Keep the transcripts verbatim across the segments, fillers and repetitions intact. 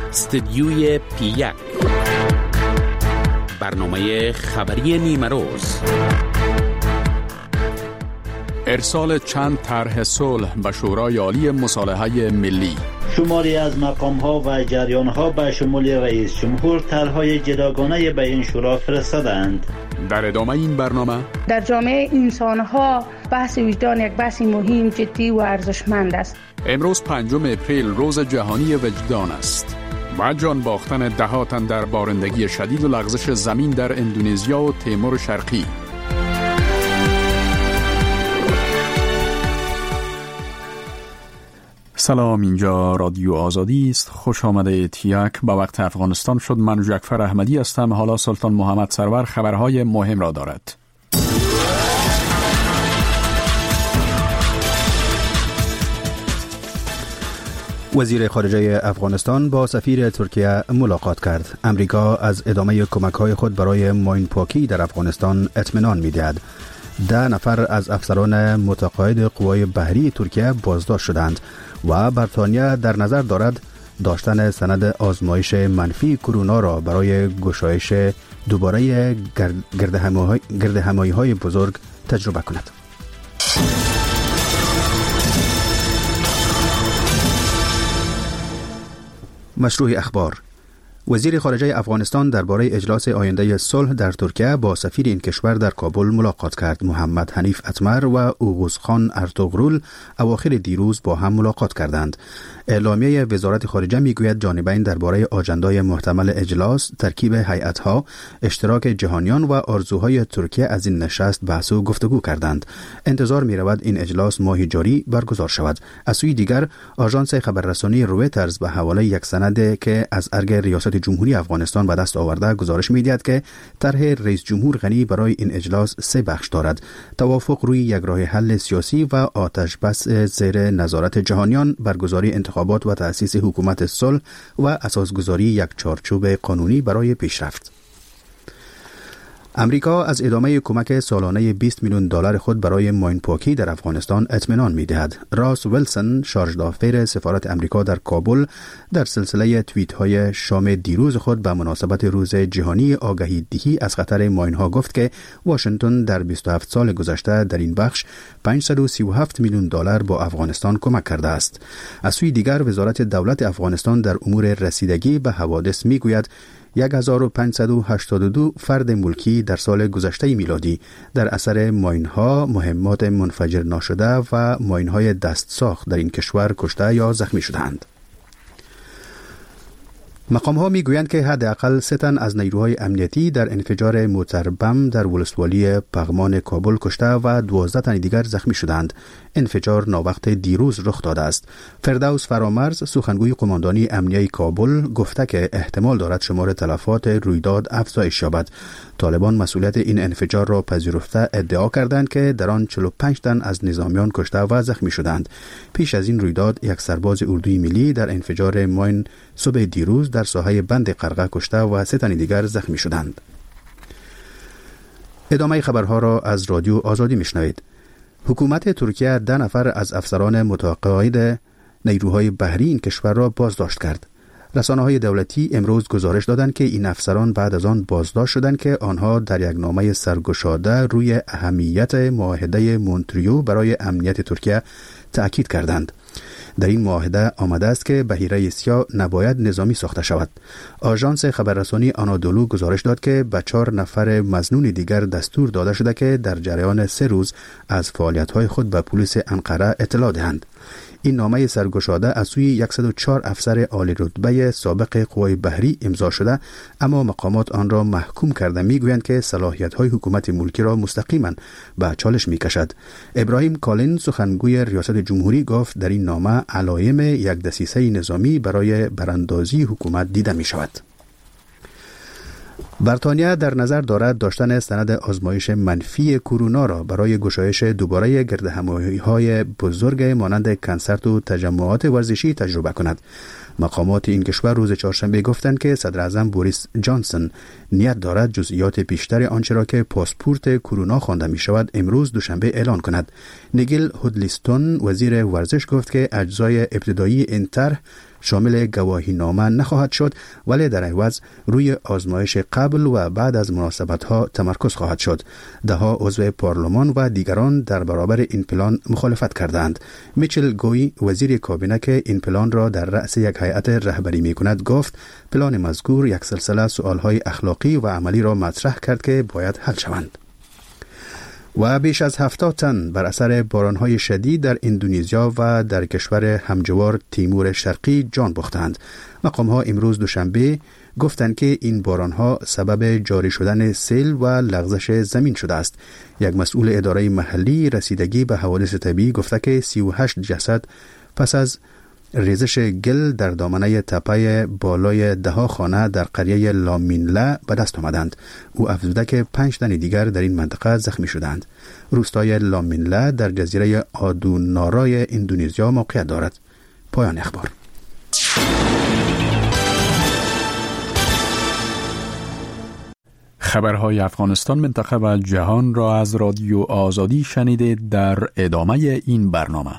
استدیوی پی یک، برنامه خبری نیمه روز، ارسال چند طرح صلح به شورای عالی مصالحه ملی، شماری از مقام‌ها و جریان‌ها به شمول رئیس جمهور طرح‌های جداگانه به این شورا فرستادند. در ادامه این برنامه در جامعه انسان‌ها بحث وجدان یک بحث مهم، جدی و ارزشمند است. امروز پنجم اپریل روز جهانی وجدان است. و جان باختن ده تن در بارندگی شدید و لغزش زمین در اندونزیا و تیمور شرقی. سلام، اینجا رادیو آزادی است. خوش آمده تیک به وقت افغانستان شد. من جعفر احمدی هستم. حالا سلطان محمد سرور خبرهای مهم را دارد. وزیر خارجه افغانستان با سفیر ترکیه ملاقات کرد. امریکا از ادامه کمک‌های خود برای ماین پاکی در افغانستان اطمینان می‌دهد. ده نفر از افسران متقاعد قوای بحری ترکیه بازداشت شدند و بریتانیا در نظر دارد داشتن سند آزمایش منفی کرونا را برای گشایش دوباره گردهمایی‌های بزرگ تجربه کند. مشروع اخبار. وزیر خارجه افغانستان درباره اجلاس آینده صلح در ترکیه با سفیر این کشور در کابل ملاقات کرد. محمد حنیف اتمر و اوغوز خان ارطغرل اواخر دیروز با هم ملاقات کردند. اعلامیه وزارت خارجه میگوید جانبین درباره آجندای محتمل اجلاس، ترکیب هیئت‌ها، اشتراک جهانیان و آرزوهای ترکیه از این نشست بحث و گفتگو کردند. انتظار می‌رود این اجلاس ماه جاری برگزار شود. از سوی دیگر آژانس خبررسانی رویترز به حواله یک سند که از ارگ ریاست جمهوری افغانستان به دست آورده گزارش می‌دهد که طرح رئیس جمهور غنی برای این اجلاس سه بخش دارد: توافق روی یک راه حل سیاسی و آتش بس زیر نظارت جهانیان، برگزاری انتخابات و تأسیس حکومت صلح و اساسگذاری یک چارچوب قانونی برای پیشرفت. امریکا از ادامه کمک سالانه بیست میلیون دلار خود برای ماین پاکی در افغانستان اطمینان می‌دهد. راس ویلسون، شارژ دافیر سفارت امریکا در کابل، در سلسله توییت های شام دیروز خود به مناسبت روز جهانی آگاهی دهی از خطر ماین ها گفت که واشنگتن در بیست و هفت سال گذشته در این بخش پانصد و سی و هفت میلیون دلار با افغانستان کمک کرده است. از سوی دیگر وزارت دولت افغانستان در امور رسیدگی به حوادث میگوید هزار و پانصد و هشتاد و دو فرد ملکی در سال گذشته میلادی در اثر ماین‌ها، مهمات منفجر ناشده و ماین‌های دست ساخت در این کشور کشته یا زخمی شدند. مقام‌ها میگویند که حداقل سه تن از نیروهای امنیتی در انفجار موتر بم در ولسوالی پغمان کابل کشته و دوازده تن دیگر زخمی شدند. انفجار ناوقت دیروز رخ داده است. فردوس فرامرز، سخنگوی قماندانی امنیه کابل، گفته که احتمال دارد شمار تلفات رویداد افزایش یابد. طالبان مسئولیت این انفجار را پذیرفته ادعا کردند که در آن چهل و پنج تن از نظامیان کشته و زخمی شدند. پیش از این رویداد یک سرباز اردوی ملی در انفجار ماین صبح دیروز در ساحه بند قرقه کشته و سه تن دیگر زخمی شدند. ادامه خبرها را از رادیو آزادی میشنوید. حکومت ترکیه ده نفر از افسران متقاعد نیروهای بحری این کشور را بازداشت کرد. رسانه‌های دولتی امروز گزارش دادند که این افسران بعد از آن بازداشت شدند که آنها در یک نامه سرگشاده روی اهمیت معاهده مونتریو برای امنیت ترکیه تأکید کردند. در این معاهده آمده است که بحیره سیاه نباید نظامی ساخته شود. آژانس خبررسانی آنادولو گزارش داد که به چهار نفر مظنون دیگر دستور داده شده که در جریان سه روز از فعالیت‌های خود به پلیس انقره اطلاع دهند. این نامه سرگشاده از سوی صد و چهار افسر عالی رتبه سابق قوای بحری امضا شده، اما مقامات آن را محکوم کرده میگویند که صلاحیت‌های حکومت ملکی را مستقیما به چالش میکشد. ابراهیم کالین، سخنگوی ریاست جمهوری، گفت در این نامه علایم یک دسیسه نظامی برای براندازی حکومت دیده می شود. بریتانیا در نظر دارد داشتن سند آزمایش منفی کرونا را برای گشایش دوباره گردهمایی‌های بزرگ مانند کنسرت و تجمعات ورزشی تجربه کند. مقامات این کشور روز چهارشنبه گفتند که صدر اعظم بوریس جانسون نیت دارد جزئیات بیشتر آنچه را که پاسپورت کرونا خوانده می شود امروز دوشنبه اعلان کند. نیگل هودلیستون وزیر ورزش گفت که اجزای ابتدایی این طرح شامل گواهی نامه نخواهد شد، ولی در عوض روی آزمایش قبل و بعد از مناسبت‌ها تمرکز خواهد شد. دهها عضو پارلمان و دیگران در برابر این پلان مخالفت کردند. میچل گوی وزیر کابینه که این پلان را در رأس یک هیئت رهبری می‌کند گفت پلان مذکور یک سلسله سؤال‌های اخلاقی و عملی را مطرح کرد که باید حل شوند. و بیش از هفتاد تن بر اثر بارانهای شدید در اندونزیا و در کشور همجوار تیمور شرقی جان باختند. مقام‌ها امروز دوشنبه گفتند که این بارانها سبب جاری شدن سیل و لغزش زمین شده است. یک مسئول اداره محلی رسیدگی به حوادث طبیعی گفته که سی و هشت جسد پس از ریزش گل در دامنه تپه بالای دهها خانه در قریه لامینلا به دست آمدند. او افزوده که پنج تن دیگر در این منطقه زخمی شدند. روستای لامینلا در جزیره آدونارای اندونزیا موقعیت دارد. پایان اخبار. خبرهای افغانستان، منطقه و جهان را از رادیو آزادی شنیدید. در ادامه این برنامه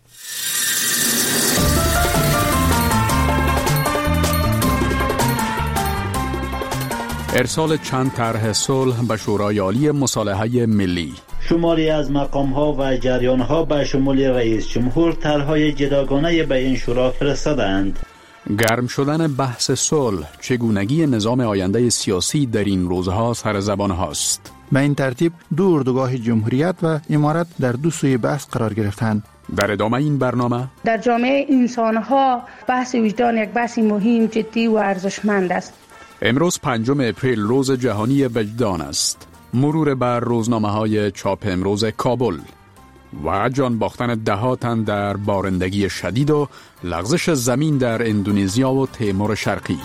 ارسال چند طرح صلح به شورای عالی مصالحه ملی. شماری از مقام‌ها و جریان‌ها به شمول رئیس جمهور طرح‌های جداگانه به این شورا فرستادند. گرم شدن بحث صلح، چگونگی نظام آینده سیاسی در این روزها سر زبان هاست. به این ترتیب دو اردوگاه جمهوریت و امارت در دو سوی بحث قرار گرفتند. در ادامه این برنامه در جامعه انسان‌ها بحث وجدان یک بحث مهم، جدی و ارزشمند است. امروز پنجم اپریل روز جهانی وجدان است. مرور بر روزنامه‌های چاپ امروز کابل و جان باختن ده تن در بارندگی شدید و لغزش زمین در اندونزیا و تیمور شرقی.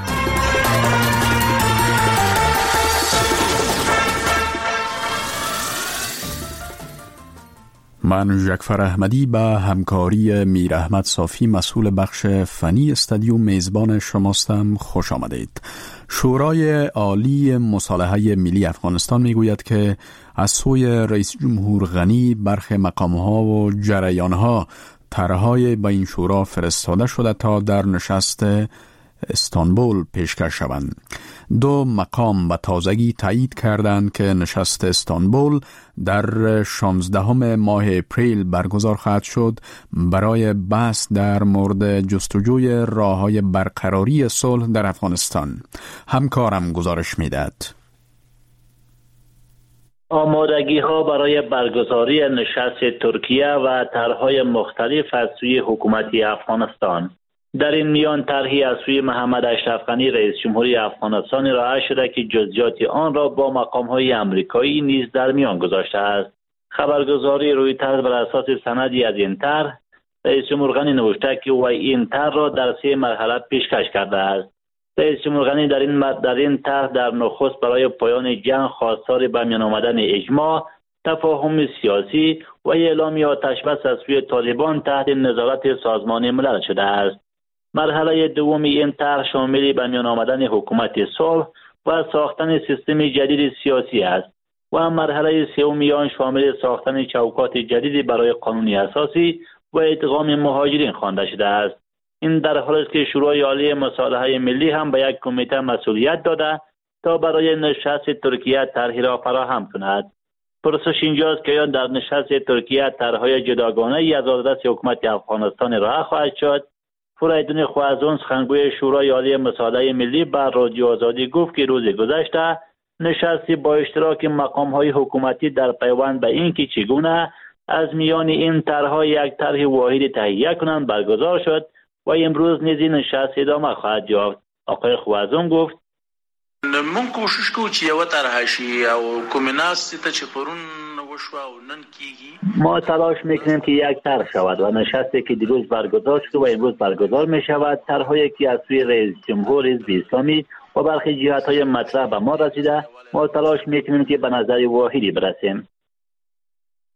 من جعفر احمدی به همکاری میر احمد صافی مسئول بخش فنی استادیو میزبان شماستم. خوش آمدید. شورای عالی مصالحه ملی افغانستان میگوید که از سوی رئیس جمهور غنی برخی مقامها و جریانها طرحهای به این شورا فرستاده شده تا در نشست استانبول پیشکش شوند. دو مقام به تازگی تایید کردند که نشست استانبول در شانزدهم ماه اپریل برگزار خواهد شد برای بحث در مورد جستجوی راه‌های برقراری صلح در افغانستان. همکارم گزارش میدهد. آمادگی ها برای برگزاری نشست ترکیه و طرح‌های مختلف از سوی حکومت افغانستان. در این میان طرحی از سوی محمد اشرف غنی رئیس جمهوری افغانستان ارائه شده که جزئیات آن را با مقام‌های آمریکایی نیز در میان گذاشته است. خبرگزاری رویترز بر اساس سندی از این طرح رئیس جمهور غنی نوشته که وی این طرح را در سه مرحله پیشکش کرده است. رئیس جمهور غنی در این در این طرح در نخست برای پایان جنگ خواستار به میان آمدن اجماع، تفاهم سیاسی و اعلام آتش بس از سوی طالبان تحت نظارت سازمان ملل شده است. مرحله دوم این طرح شامل به میان آمدن حکومت صلح و ساختن سیستم جدید سیاسی است و مرحله سوم آن شامل ساختن چوکات جدیدی برای قانون اساسی و ادغام مهاجرین خوانده شده است. این در حالی است که شورای عالی مصالحه ملی هم به یک کمیته مسئولیت داده تا برای نشست ترکیه طرحی را فراهم کند. پرسش اینجاست که آیا در نشست ترکیه طرحهای جداگانه ای از دست حکومت افغانستان راه خواهد شد؟ فریدون خوازون سخنگوی شورای عالی مصالحه ملی بر رادیو آزادی گفت که روز گذشته نشستی با اشتراک مقام‌های حکومتی در پیوند به اینکه چگونه از میان این طرح‌ها یک طرح واحد تهیه کنند برگزار شد و امروز نیز این نشست ادامه خواهد یافت. آقای خوازون گفت من کوشش کوو چې یو طرح شي او کومې ناستې ته چې پرون وشوه او نن کیږي. ما تلاش میکنیم که یک طرح شود و نشستی که دیروز برگزار شد و امروز برگزار می شود طرح‌هایی که از سوی رئیس جمهور حزب اسلامی و برخی جهت‌های مطرح به ما رسیده، ما تلاش میکنیم که به نظر واحدی برسیم.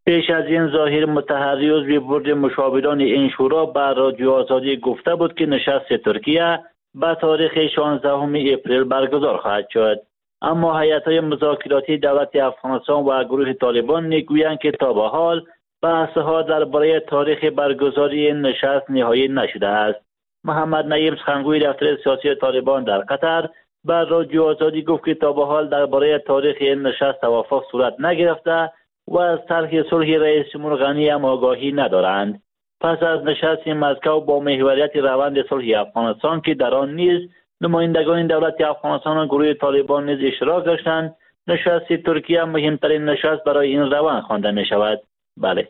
پیش از این ظاهر مطهری عضو بورد مشاوران این شورا بر رادیو آزادی گفته بود که نشست ترکیه به تاریخ شانزدهم اپریل برگزار خواهد شد. اما هیئت‌های مذاکراتی دولت افغانستان و گروه طالبان میگویند که تا به حال بحث‌ها درباره تاریخ برگزاری این نشست نهایی نشده است. محمد نعیم سخنگوی دفتر سیاسی طالبان در قطر بر رادیو آزادی گفت که تا به حال درباره تاریخ این نشست توافق صورت نگرفته و از طرح صلح رئیس جمهور غنی هم آگاهی ندارند. پس از نشست مسکو با محوریت روند صلح افغانستان که در آن نیز نمایندگان دولت افغانستان و گروه طالبان نیز اشتراک داشتند، نشست ترکیه مهمترین نشست برای این روند خوانده می شود. بله.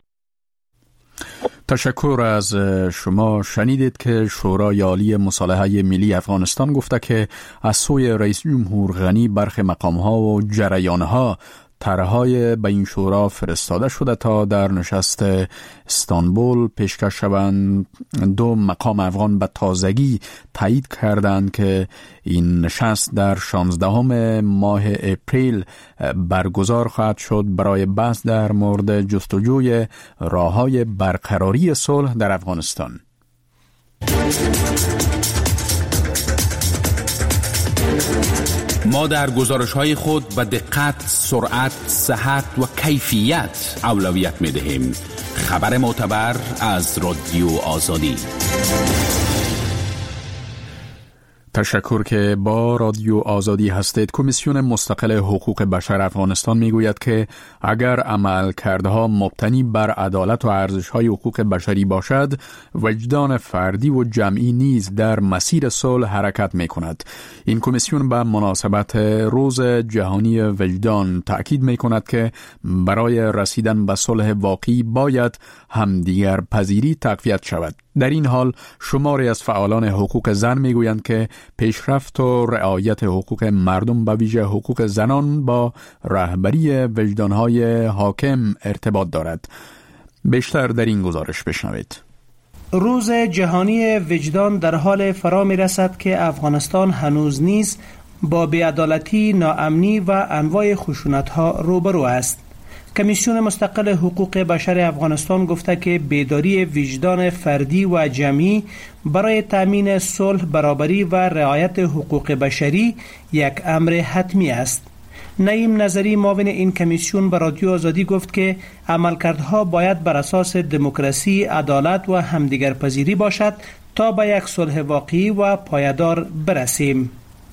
تشکر از شما. شنیدید که شورای عالی مصالحه ملی افغانستان گفته که از سوی رئیس جمهور غنی برخی مقام‌ها و جریان‌ها طرح‌های به این شورا فرستاده شده تا در نشست استانبول پیشکش شوند. دو مقام افغان به تازگی تایید کردند که این نشست در شانزدهم ماه اپریل برگزار خواهد شد برای بحث در مورد جستجوی راه‌های برقراری صلح در افغانستان. ما در گزارش‌های خود به دقت، سرعت، صحت و کیفیت اولویت می‌دهیم. خبر معتبر از رادیو آزادی. تشکر که با رادیو آزادی هستید. کمیسیون مستقل حقوق بشر افغانستان میگوید که اگر عملکردها مبتنی بر عدالت و ارزش‌های حقوق بشری باشد، وجدان فردی و جمعی نیز در مسیر صلح حرکت می‌کند. این کمیسیون به مناسبت روز جهانی وجدان تأکید می‌کند که برای رسیدن به صلح واقعی باید همدیگر پذیری تقویت شود. در این حال شماری از فعالان حقوق زن میگویند که پیشرفت و رعایت حقوق مردم به ویژه حقوق زنان با رهبری وجدانهای حاکم ارتباط دارد. بیشتر در این گزارش بشنوید. روز جهانی وجدان در حال فرا می رسد که افغانستان هنوز نیز با بی‌عدالتی، ناامنی و انواع خشونت‌ها روبرو است. کمیسیون مستقل حقوق بشر افغانستان گفته که بیداری وجدان فردی و جمعی برای تامین صلح، برابری و رعایت حقوق بشری یک امر حتمی است. نعیم نظری معاون این کمیسیون به رادیو آزادی گفت که عملکردها باید بر اساس دموکراسی، عدالت و همدیگرپذیری باشد تا به یک صلح واقعی و پایدار برسیم.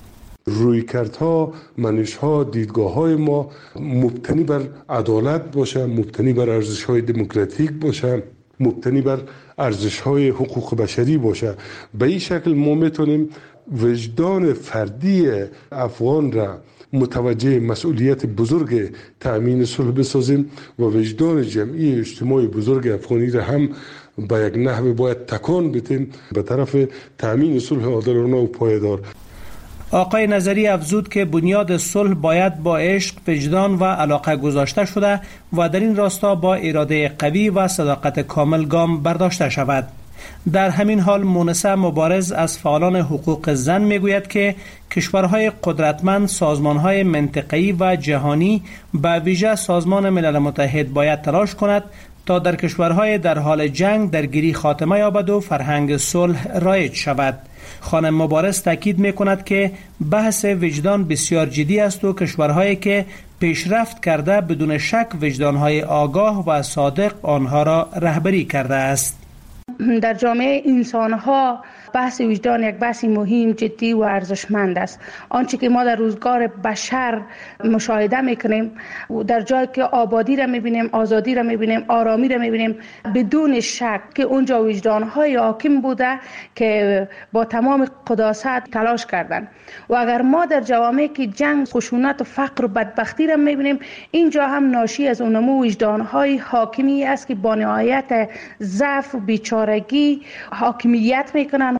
رویکردها، منشها، دیدگاه‌های ما مبتنی بر عدالت باشه، مبتنی بر ارزش‌های دموکراتیک باشه، مبتنی بر ارزش‌های حقوق بشری باشه. به این شکل ما میتونیم وجدان فردی افغان را متوجه مسئولیت بزرگ تأمین صلح بسازیم و وجدان جمعی اجتماعی بزرگ افغانی را هم به یک نحو باید تکان بدیم به طرف تأمین صلح عادلانه و پایدار. آقای نظری افزود که بنیاد صلح باید با عشق، وجدان و علاقه گذاشته شده و در این راستا با اراده قوی و صداقت کامل گام برداشته شود. در همین حال مونسه مبارز از فعالان حقوق زن میگوید که کشورهای قدرتمند، سازمانهای منطقه‌ای و جهانی به ویژه سازمان ملل متحد باید تلاش کند تا در کشورهای در حال جنگ درگیری خاتمه یابد و فرهنگ صلح رایج شود. خانم مبارز تاکید می‌کند که بحث وجدان بسیار جدی است و کشورهایی که پیشرفت کرده بدون شک وجدانهای آگاه و صادق آنها را رهبری کرده است. در جامعه انسان‌ها بحث وجدان یک بحث مهم، جدی و ارزشمند است. آنچه که ما در روزگار بشر مشاهده میکنیم، در جایی که آبادی را میبینیم، آزادی را میبینیم، آرامی را میبینیم، بدون شک که اونجا وجدان‌های حاکم بوده که با تمام قداست تلاش کردند. و اگر ما در جوامعی که جنگ، خشونت و فقر و بدبختی را میبینیم، اینجا هم ناشی از اونمو وجدان‌های حاکمی است که با نهایت ضعف و بیچارگی حاکمیت میکنند.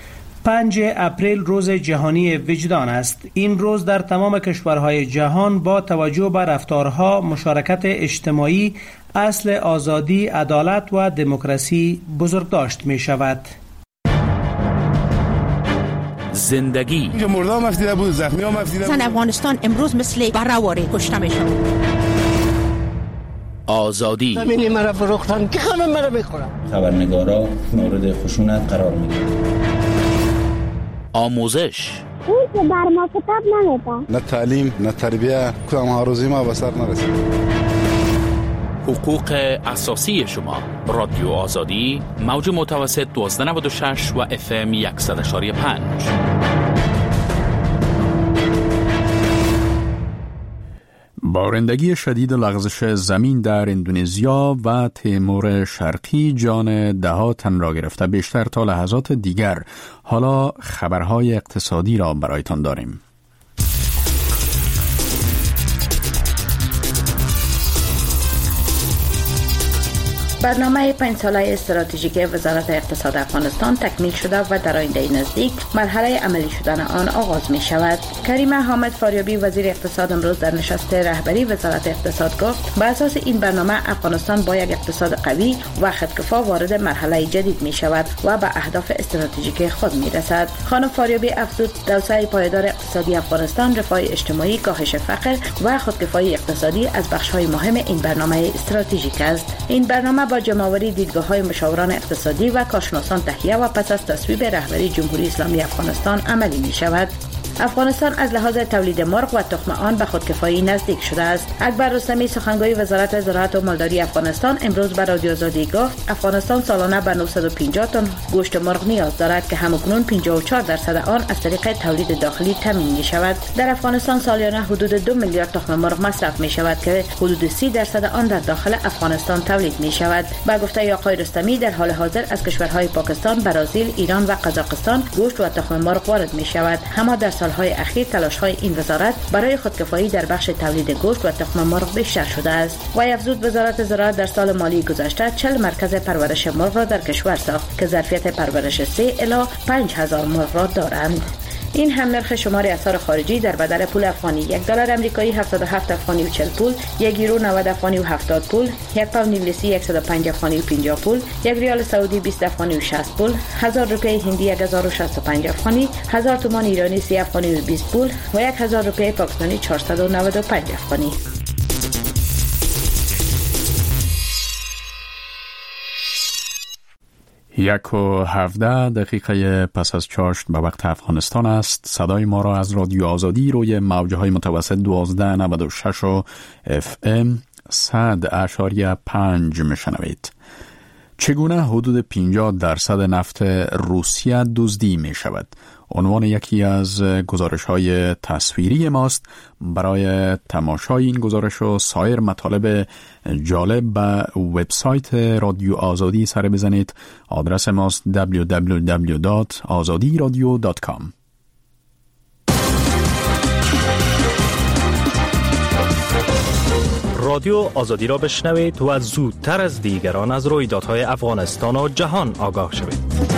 پنج اپریل روز جهانی وجدان است. این روز در تمام کشورهای جهان با توجه به رفتارها، مشارکت اجتماعی، اصل آزادی، عدالت و دموکراسی بزرگداشت می شود. زندگی مردم مفتیده بود، زخمی ها مفتیده بود. زن افغانستان امروز مثل برهواره کشته می شود. آزادی. زمینی مرا فروختن که همه مرا میخورن. خبرنگارا مورد خشونت قرار میگیرن. آموزش. اون که بر ما کتاب نمیده. نه تعلیم نه تربیه کدام ها روزی ما به سر نرسید. حقوق اساسی شما. رادیو آزادی موج متوسط دوازده نود و شش و اف ام صد و یک و پنج. بارندگی شدید و لغزش زمین در اندونزیا و تیمور شرقی جان ده ها تن را گرفته. بیشتر تا لحظات دیگر حالا خبرهای اقتصادی را برایتان داریم. برنامه پنج ساله استراتژیک وزارت اقتصاد افغانستان تکمیل شده و در آینده نزدیک مرحله عملی شدن آن آغاز می شود. کریم حامد فاریابی وزیر اقتصاد امروز در نشست رهبری وزارت اقتصاد گفت به اساس این برنامه افغانستان با یک اقتصاد قوی و خودکفا وارد مرحله جدید می شود و به اهداف استراتژیک خود می رسد. خانم فاریابی افزود توسعه پایدار اقتصادی افغانستان، رفاه اجتماعی، کاهش فقر و خودکفایی اقتصادی از بخش‌های مهم این برنامه استراتژیک است. این برنامه با جمع‌آوری دیدگاه‌های مشاوران اقتصادی و کارشناسان تهیه و پس از تصویب رهبری جمهوری اسلامی افغانستان عملی می‌شود. افغانستان از لحاظ تولید مرغ و تخم آن به خودکفایی نزدیک شده است. اکبر رستمی سخنگوی وزارت زراعت و مالداری افغانستان امروز به رادیو آزادی گفت افغانستان سالانه به نهصد و پنجاه تن گوشت مرغ نیاز دارد که همکنون پنجاه و چهار درصد آن از طریق تولید داخلی تامین می شود. در افغانستان سالیانه حدود دو میلیارد تخم مرغ مصرف می شود که حدود سی درصد آن در داخل افغانستان تولید می شود. با گفته آقای رستمی در حال حاضر از کشورهای پاکستان، برزیل، ایران و قزاقستان گوشت و تخم مرغ وارد می شود. اما در سالهای اخیر تلاش‌های این وزارت برای خودکفایی در بخش تولید گوشت و تخم مرغ بیشتر شده است. و افزود وزارت زراعت در سال مالی گذشته چهل مرکز پرورش مرغ را در کشور ساخت که ظرفیت پرورش سه الی پنج هزار مرغ را دارند. این هم نرخ شمار اسعار خارجی در بدل پول افغانی: یک دلار آمریکایی هفتاد و هفت افغانی و چهل پول، یک یورو نود افغانی و هفتاد پول، یک پوند انگلیسی صد و پنج افغانی و پنجاه پول، یک ریال سعودی بیست افغانی و شصت پول، هزار روپیه هندی یک هزار و شصت و پنج افغانی، هزار تومان ایرانی سی افغانی و بیست پول و یک هزار روپیه پاکستانی چهارصد و نود و پنج افغانی. یک و هفده دقیقه پس از چاشت به وقت افغانستان است. صدای ما را از رادیو آزادی روی موجه های متوسط دوازده نود و شش و اف ام صد اشاریه پنج میشنوید. چگونه حدود پنجاه درصد نفت روسیه دزدی می شود؟ عنوان یکی از گزارش‌های تصویری ماست. برای تماشای این گزارش و سایر مطالب جالب به وبسایت رادیو آزادی سر بزنید. آدرس ماست دبلیو دبلیو دبلیو دات آزادی رادیو دات کام. رادیو آزادی را بشنوید و زودتر از دیگران از رویدادهای افغانستان و جهان آگاه شوید.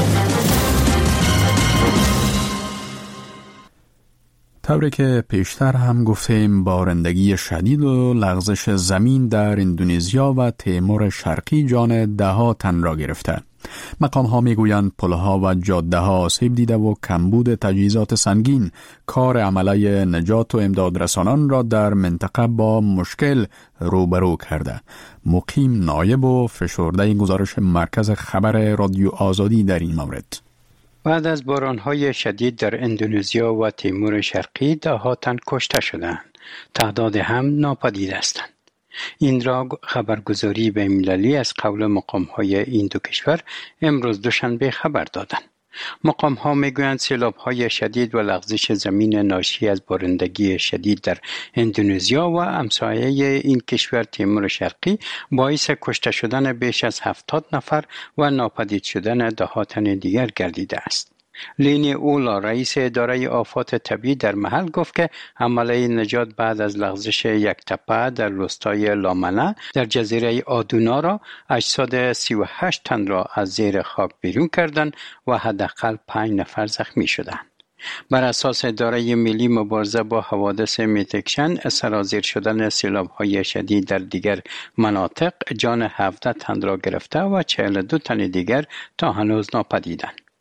طوری که پیشتر هم گفتیم بارندگی شدید و لغزش زمین در اندونزیا و تیمور شرقی جان ده ها تن را گرفته. مقام ها می گویند پلها و جاده ها آسیب دیده و کمبود تجهیزات سنگین کار عمله نجات و امداد رسانان را در منطقه با مشکل روبرو کرده. مقیم نایب و فشرده گزارش مرکز خبر رادیو آزادی در این مورد. بعد از باران‌های شدید در اندونزیا و تیمور شرقی ده ها تن کشته شدند. تعداد هم ناپدید هستند. این را خبرگزاری بین‌المللی از قول مقام‌های این دو کشور امروز دوشنبه خبر دادند. مقام‌ها می‌گویند سیلاب‌های شدید و لغزش زمین ناشی از بارندگی شدید در اندونزیا و همسایه این کشور تیمور شرقی باعث کشته شدن بیش از هفتاد نفر و ناپدید شدن ده ها تن دیگر گردیده است. لینی اولا رئیس اداره آفات طبیعی در محل گفت که عمله نجات بعد از لغزش یک تپه در روستای لامنه در جزیره آدونا را اجساد سی و هشت تن را از زیر خاک بیرون کردند و حداقل پنج نفر زخمی شدند. بر اساس اداره ملی مبارزه با حوادث میتکشن سرازیر شدن سیلاب‌های شدید در دیگر مناطق جان هفده تن را گرفته و چهل و دو تن دیگر تا هنوز ناپدیدند.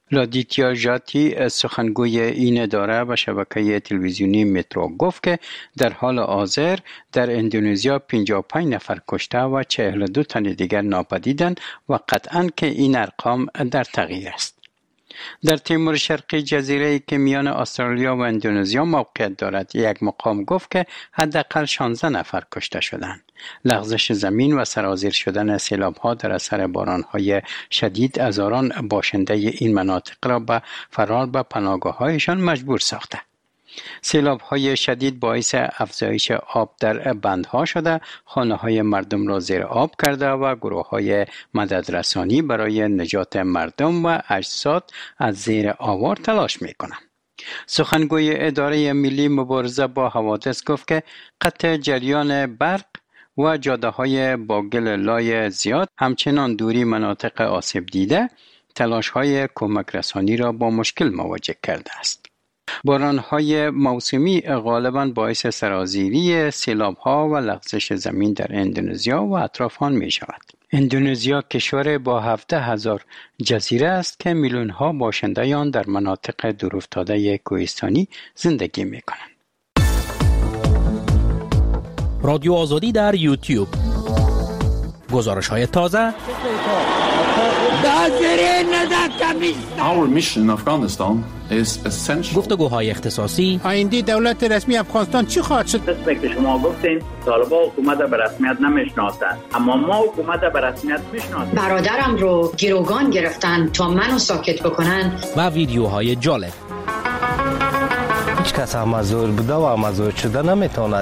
لادیتیا ژاتی سخنگوی این اداره به شبکه تلویزیونی مترو گفت که در حال حاضر در اندونزیا پنجاه و پنج نفر کشته و چهل و دو تن دیگر ناپدیدند و قطعاً که این ارقام در تغییر است. در تیمور شرقی، جزیره‌ای که میان استرالیا و اندونزیا موقعیت دارد، یک مقام گفت که حداقل شانزده نفر کشته شدند. لغزش زمین و سرازیر شدن سیلاب‌ها در اثر باران‌های شدید هزاران باشنده این مناطق را به فرار به پناهگاه‌هایشان مجبور ساخته. سیلاب‌های شدید باعث افزایش آب در بندها شده، خانه‌های مردم را زیر آب کرده و گروه‌های مددرسانی برای نجات مردم و اجساد از زیر آوار تلاش می‌کنند. سخنگوی اداره ملی مبارزه با حوادث گفت که قطع جریان برق و جاده‌های با گل لای زیاد، همچنان دوری مناطق آسیب دیده، تلاش‌های کمک رسانی را با مشکل مواجه کرده است. باران‌های موسمی غالباً باعث سرازیری، سیلاب‌ها و لغزش زمین در اندونزیا و اطراف آن می‌شود. اندونزیا کشور با هفده هزار جزیره است که میلیون‌ها باشنده آن در مناطق دورافتاده کوهستانی زندگی می‌کنند. رادیو آزادی در یوتیوب. گزارش‌های تازه. Our mission in Afghanistan is essential. گفتگوهای اختصاصی. آینده دولت رسمی افغانستان چی خواهد شد؟ قسمی که شما گفتین طالبان حکومت به رسمیت نمیشناسند، اما ما حکومت به رسمیت میشناسیم. برادرم رو گروگان گرفتن تا منو ساکت بکنن. و ویدیوهای جالب. هیچ کس مزور بوده و مزور شده نمیتواند.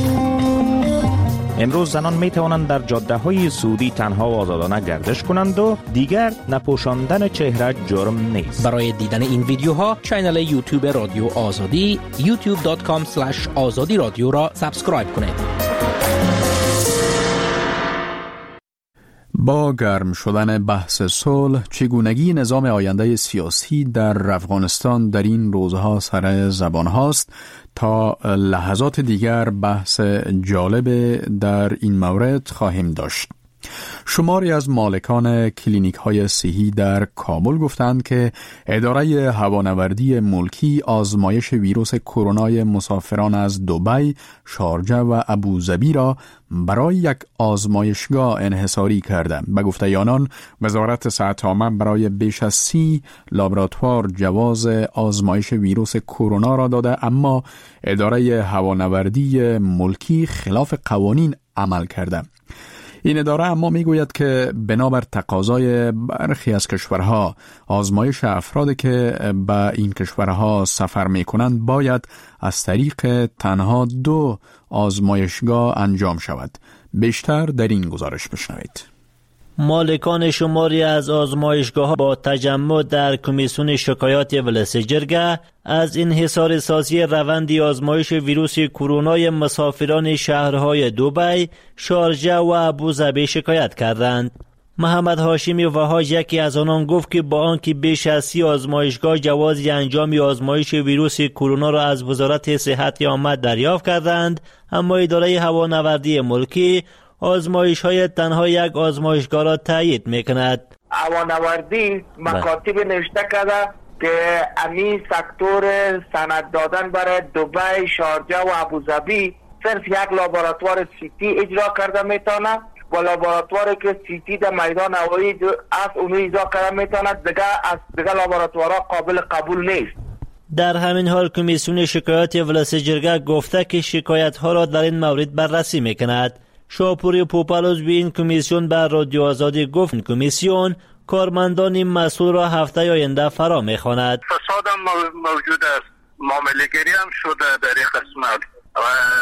امروز زنان می توانند در جاده های سعودی تنها و آزادانه گردش کنند و دیگر نپوشاندن چهره جرم نیست. برای دیدن این ویدیوها کانال یوتیوب رادیو آزادی یوتیوب دات کام اسلش آزادی رادیو را سابسکرایب کنید. با گرم شدن بحث صلح، چگونگی نظام آینده سیاسی در افغانستان در این روزها سر زبان هاست. تا لحظات دیگر بحث جالب در این مورد خواهیم داشت. شماری از مالکان کلینیک های صحی در کابل گفتند که اداره هوانوردی ملکی آزمایش ویروس کرونا مسافران از دبی، شارجه و ابوظبی را برای یک آزمایشگاه انحصاری کرده. به گفته آنان، وزارت صحت عامه برای بیش از سی لابراتوار جواز آزمایش ویروس کرونا را داده، اما اداره هوانوردی ملکی خلاف قوانین عمل کرده. این اداره اما میگوید که بنابر تقاضای برخی از کشورها، آزمایش افرادی که به این کشورها سفر میکنند باید از طریق تنها دو آزمایشگاه انجام شود. بیشتر در این گزارش بشنوید. مالکان شماری از آزمایشگاه‌ها با تجمع در کمیسیون شکایات ولسجرگه از انحصار سازی روند آزمایش ویروس کرونا مسافران شهرهای دبی، شارجه و ابوظبی شکایت کردند. محمد هاشمی وهاج یکی از آنان گفت که با آنکه بیش از سی آزمایشگاه جواز انجام آزمایش ویروس کرونا را از وزارت صحت عامه دریافت کردند، اما اداره هوانوردی ملکی آزمایش های تنها یک آزمایشگاه را تایید میکند. هوانوردی مکاتب نوشته کرده که امی سکتور سند دادن برای دبی، شارجه و ابوظبی صرف یک لابراتوار سیتی اجرا کرده میتونه و لابراتواری که سیتی در میدان هوایی از اونو اجرا کرده میتونه دیگه از دیگه لابراتوارها قابل قبول نیست. در همین حال کمیسیون شکایات ولسجرگه گفته که شکایت ها را در این مورد بررسی میکند. شاپوری پوپالوز به این کمیسیون بر رادیو آزادی گفت کمیسیون کارمندان مسئول را هفته آینده فرا میخواند. فساد هم موجود است، معامله‌گری هم شده در این قسمت و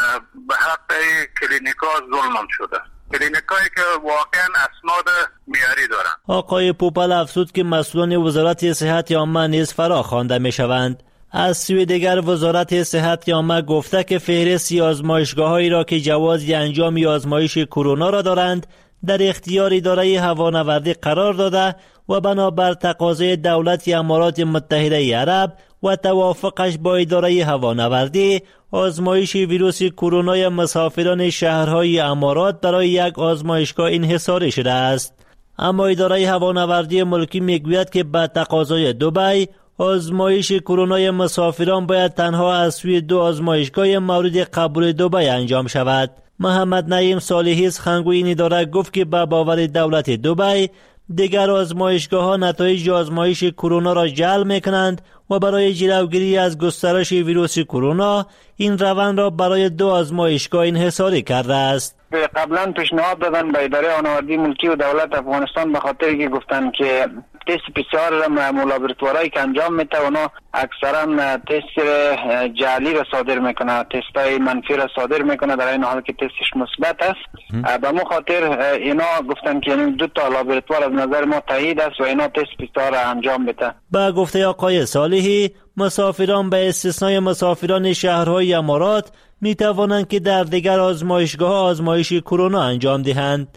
به حق کلینیک‌ها ظلم هم شده. کلینیکایی که واقعا اسناد معیاری دارند. آقای پوپال افزود که مسئولان وزارت صحت عامه نیز فرا خوانده میشوند. از سوی دیگر وزارت صحت عامه گفته که فهرست آزمایشگاه‌هایی را که جواز انجام آزمایش کرونا را دارند در اختیار اداره هوانوردی قرار داده و بنابر تقاضای دولت امارات متحده عرب و توافقش با اداره هوانوردی آزمایش ویروس کرونا مسافران شهرهای امارات برای یک آزمایشگاه انحصاری شده است. اما اداره هوانوردی ملکی میگوید که به تقاضای دبی آزمایش کرونا مسافران باید تنها از سوی دو آزمایشگاه مورد قبول دبی انجام شود. محمد نعیم صالحی سخنگوی این اداره گفت که به باور دولت دبی دیگر آزمایشگاه ها نتایج آزمایش کرونا را جعل میکنند و برای جلوگیری از گسترش ویروس کرونا این روند را برای دو آزمایشگاه انحصاری کرده است. قبلا پیشنهاد دادن به اداره هوانوردی ملکی و دولت افغانستان به خاطر که گفتن که تست پی سی آر را لابراتوارایی که انجام میده اونا اکثرا تست جعلی را صادر میکنه، تستای منفی را صادر میکنه در این حال که تستش مثبت است. به مو خاطر اینا گفتن که دو تا لابراتوار از نظر ما تایید است و اینا تست پی سی آر را انجام بده. با گفته آقای صالحی مسافران به استثنای مسافران شهرهای امارات می توانند که در دیگر آزمایشگاه آزمایش کرونا انجام دهند.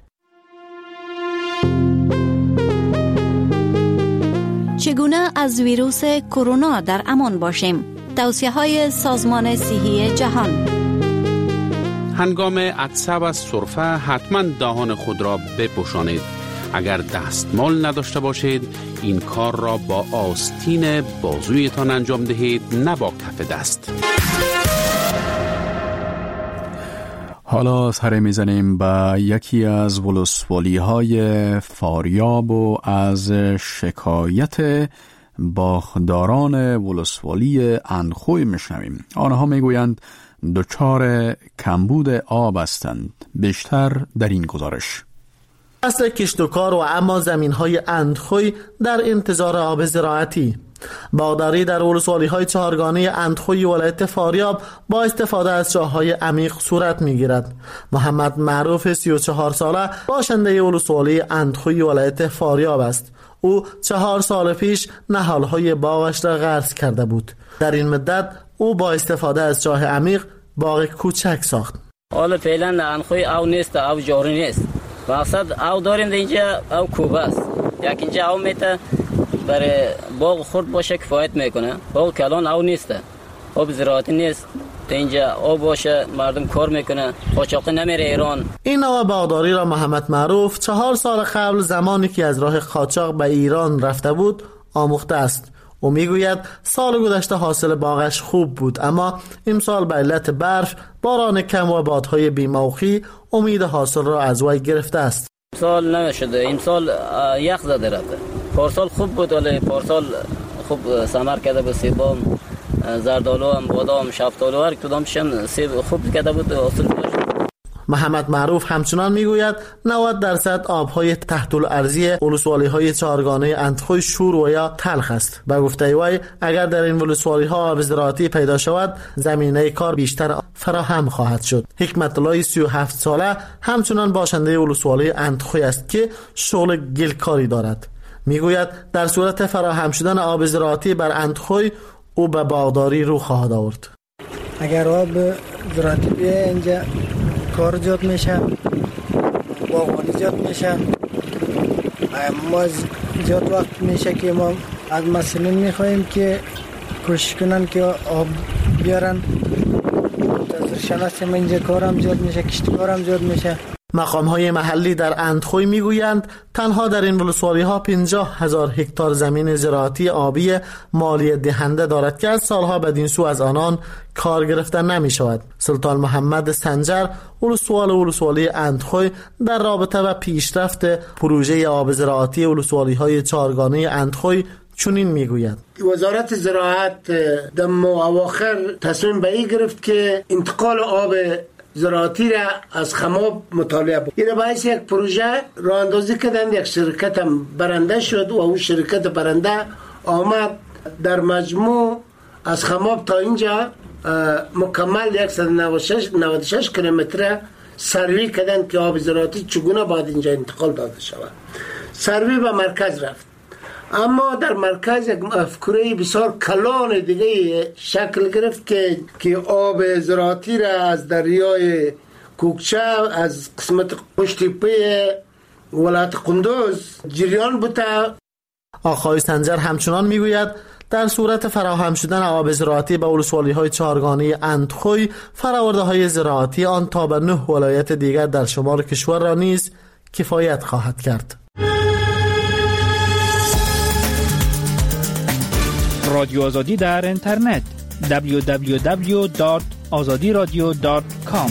چگونه از ویروس کرونا در امان باشیم؟ توصیه‌های سازمان صحی جهان. هنگام عطسه و سرفه حتما دهان خود را بپوشانید. اگر دستمال نداشته باشید این کار را با آستین بازویتان انجام دهید، نه با کف دست. حالا سر میزنیم به یکی از ولسوالی های فاریاب و از شکایت باغداران ولسوالی اندخوی میشنویم. آنها میگویند دچار کمبود آب هستند. بیشتر در این گزارش. اصل کشت و کار و اما زمین‌های اندخوی در انتظار آب زراعتی. باغداری در ولسوالی‌های چهارگانه اندخوی ولایت فاریاب با استفاده از چاه‌های عمیق صورت می‌گیرد. محمد معروف سی و چهار ساله باشنده ولسوالی اندخوی ولایت فاریاب است. او چهار سال پیش نهال‌های باغش را غرس کرده بود. در این مدت او با استفاده از چاه عمیق باغ کوچک ساخت. حالا فعلا اندخوی او نیست، او جاری نیست. مقصد او داریم اینجا او کوبه است. یک اینجا او میته برای باغ خورد باشه کفایت میکنه. باغ کلان او نیسته، آب زراعتی نیست. اینجا آب باشه مردم کار میکنه، قاچاقی نمیره ایران. این نوع باغداری را محمد معروف چهار سال قبل زمانی که از راه قاچاق به ایران رفته بود آموخته است. او میگوید سال گذشته حاصل باغش خوب بود، اما امسال به علت برف، باران کم و بادهای بی‌موقع امید حاصل را از وی گرفته است. سال نشده، امسال یخ زده رفته. پارسال خوب بود ولی پارسال خوب ثمر کرده بود. سیبام، زردآلو هم، بادام، شفتالو هر کدامشون سیب خوب کرده بود، حاصل داشت. محمد معروف همچنان میگوید نود درصد آبهای تحت الارضی ولسوالی‌های چهارگانه اندخوی شور و یا تلخ است. به گفته وی اگر در این ولسوالی‌ها آب زراعتی پیدا شود زمینه کار بیشتر فراهم خواهد شد. حکمت الله سی و هفت ساله همچنان باشنده ولسوالی اندخوی است که شغل گلکاری دارد. میگوید در صورت فراهم شدن آب زراعتی بر اندخوی او به باغداری رو خواهد آورد. اگر آب زراعتی بیه اینجا کار جات میشه، باغبانی جات میشه. ما جات وقت میشه که ما از مسئولین میخواییم که کوشش کنن که آب بیارن. منتظرشان هستیم. اینجا کارم جات میشه، کشتکارم جات میشه. مقام‌های محلی در اندخوی میگویند تنها در این ولسوالی‌ها پنجاه هزار هکتار زمین زراعتی آبی مالیه دهنده دارد که از سالها بدین سو از آنان کار گرفته نمی شود. سلطان محمد سنجر ولسوال ولسوالی اندخوی در رابطه با پیشرفت پروژه آب زراعتی ولسوالی‌های چهارگانه اندخوی چنین میگوید: وزارت زراعت در اواخر تصمیم به این گرفت که انتقال آب زراعتی را از خماب مطالعه بود. این باعث یک پروژه راه اندازی کردن، یک شرکت هم برنده شد و اون شرکت برنده آمد در مجموع از خماب تا اینجا مکمل صد و نود و شش کیلومتر سروی کردن که آب زراعتی چگونه باید اینجا انتقال داده شود. سروی به مرکز رفت، اما در مرکز یک مفکوره بسیار کلان دیگه شکل گرفت که که آب زراعتی را از دریای کوکچه از قسمت پشتیپه ولایت قندوز جریان بوده. آقای سنجر همچنان میگوید در صورت فراهم شدن آب زراعتی به ولسوالی‌های چهارگانه اندخوی فرآورده‌های زراعتی آن تا به نه ولایت دیگر در شمال کشور را نیز کفایت خواهد کرد. رادیو آزادی در اینترنت دبلیو دبلیو دبلیو دات آزادی رادیو دات کام.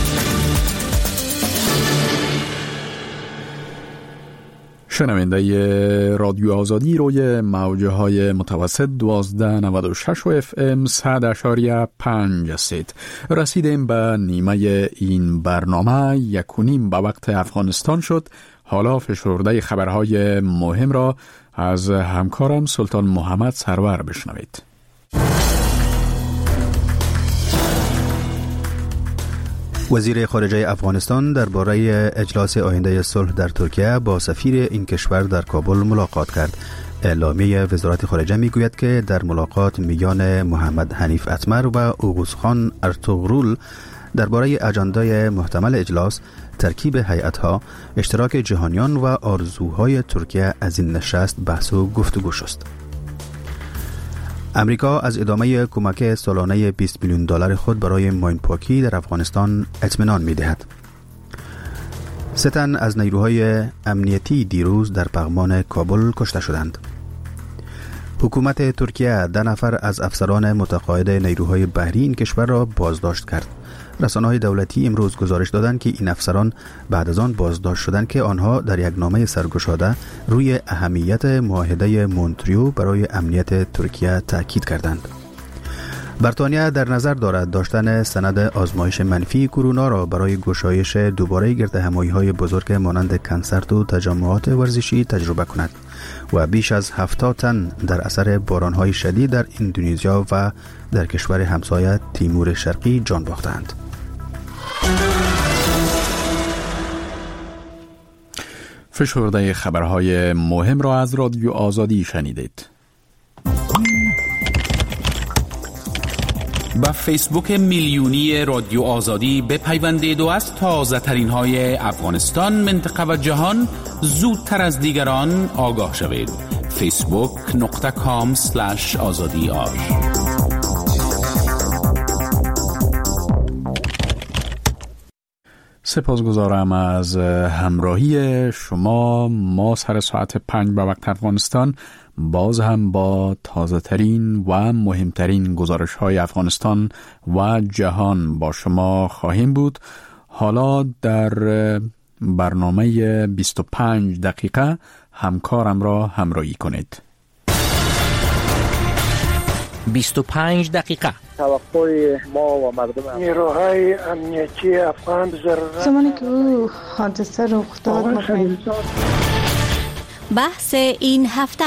شنونده رادیو آزادی روی موجه های متوسط دوازده نود و شش و اف ام صد اشاریه پنج هستید. رسیدیم به نیمه این برنامه. یک و نیم به وقت افغانستان شد. حالا فشرده خبرهای مهم را از همکارم سلطان محمد سرور بشنوید. وزیر خارجه افغانستان درباره اجلاس آینده صلح در ترکیه با سفیر این کشور در کابل ملاقات کرد. اعلامیه وزارت خارجه میگوید که در ملاقات میان محمد حنیف اتمر و اوغوزخان ارطغرل درباره اجندای محتمل اجلاس، ترکیب هیئت‌ها، اشتراک جهانیان و آرزوهای ترکیه از این نشست بحث و گفتگو شد. امریکا از ادامه کمک سالانه بیست میلیون دلار خود برای ماین پاکی در افغانستان اطمینان می‌دهد. سه تن از نیروهای امنیتی دیروز در پغمان کابل کشته شدند. حکومت ترکیه ده نفر از افسران متقاعد نیروهای بحری این کشور را بازداشت کرد. رسانه‌های دولتی امروز گزارش دادند که این افسران بعد از آن بازداشت شدند که آنها در یک نامه سرگشاده روی اهمیت معاهده مونتریو برای امنیت ترکیه تاکید کردند. بریتانیا در نظر دارد داشتن سند آزمایش منفی کرونا را برای گشایش دوباره گردهمایی‌های بزرگ مانند کنسرت و تجمعات ورزشی تجربه کند و بیش از هفتاد تن در اثر باران‌های شدید در اندونزیا و در کشور همسایه تیمور شرقی جان باختند. فشرده خبرهای مهم را از رادیو آزادی شنیدید. با فیسبوک میلیونی رادیو آزادی بپیوندید و از تازه ترین های افغانستان، منطقه و جهان زودتر از دیگران آگاه شوید. فیسبوک نقطه کام سلش آزادی آر. سپاسگزارم از همراهی شما. ما سر ساعت پنج به وقت افغانستان باز هم با تازه ترین و مهمترین گزارش های افغانستان و جهان با شما خواهیم بود. حالا در برنامه بیست و پنج دقیقه همکارم را همراهی کنید. بیست و پنج دقیقه توقع ما و مردم نیروهای امنیتی افغان ضرورت زمانی که او حادثه رخ داد بحث این هفته.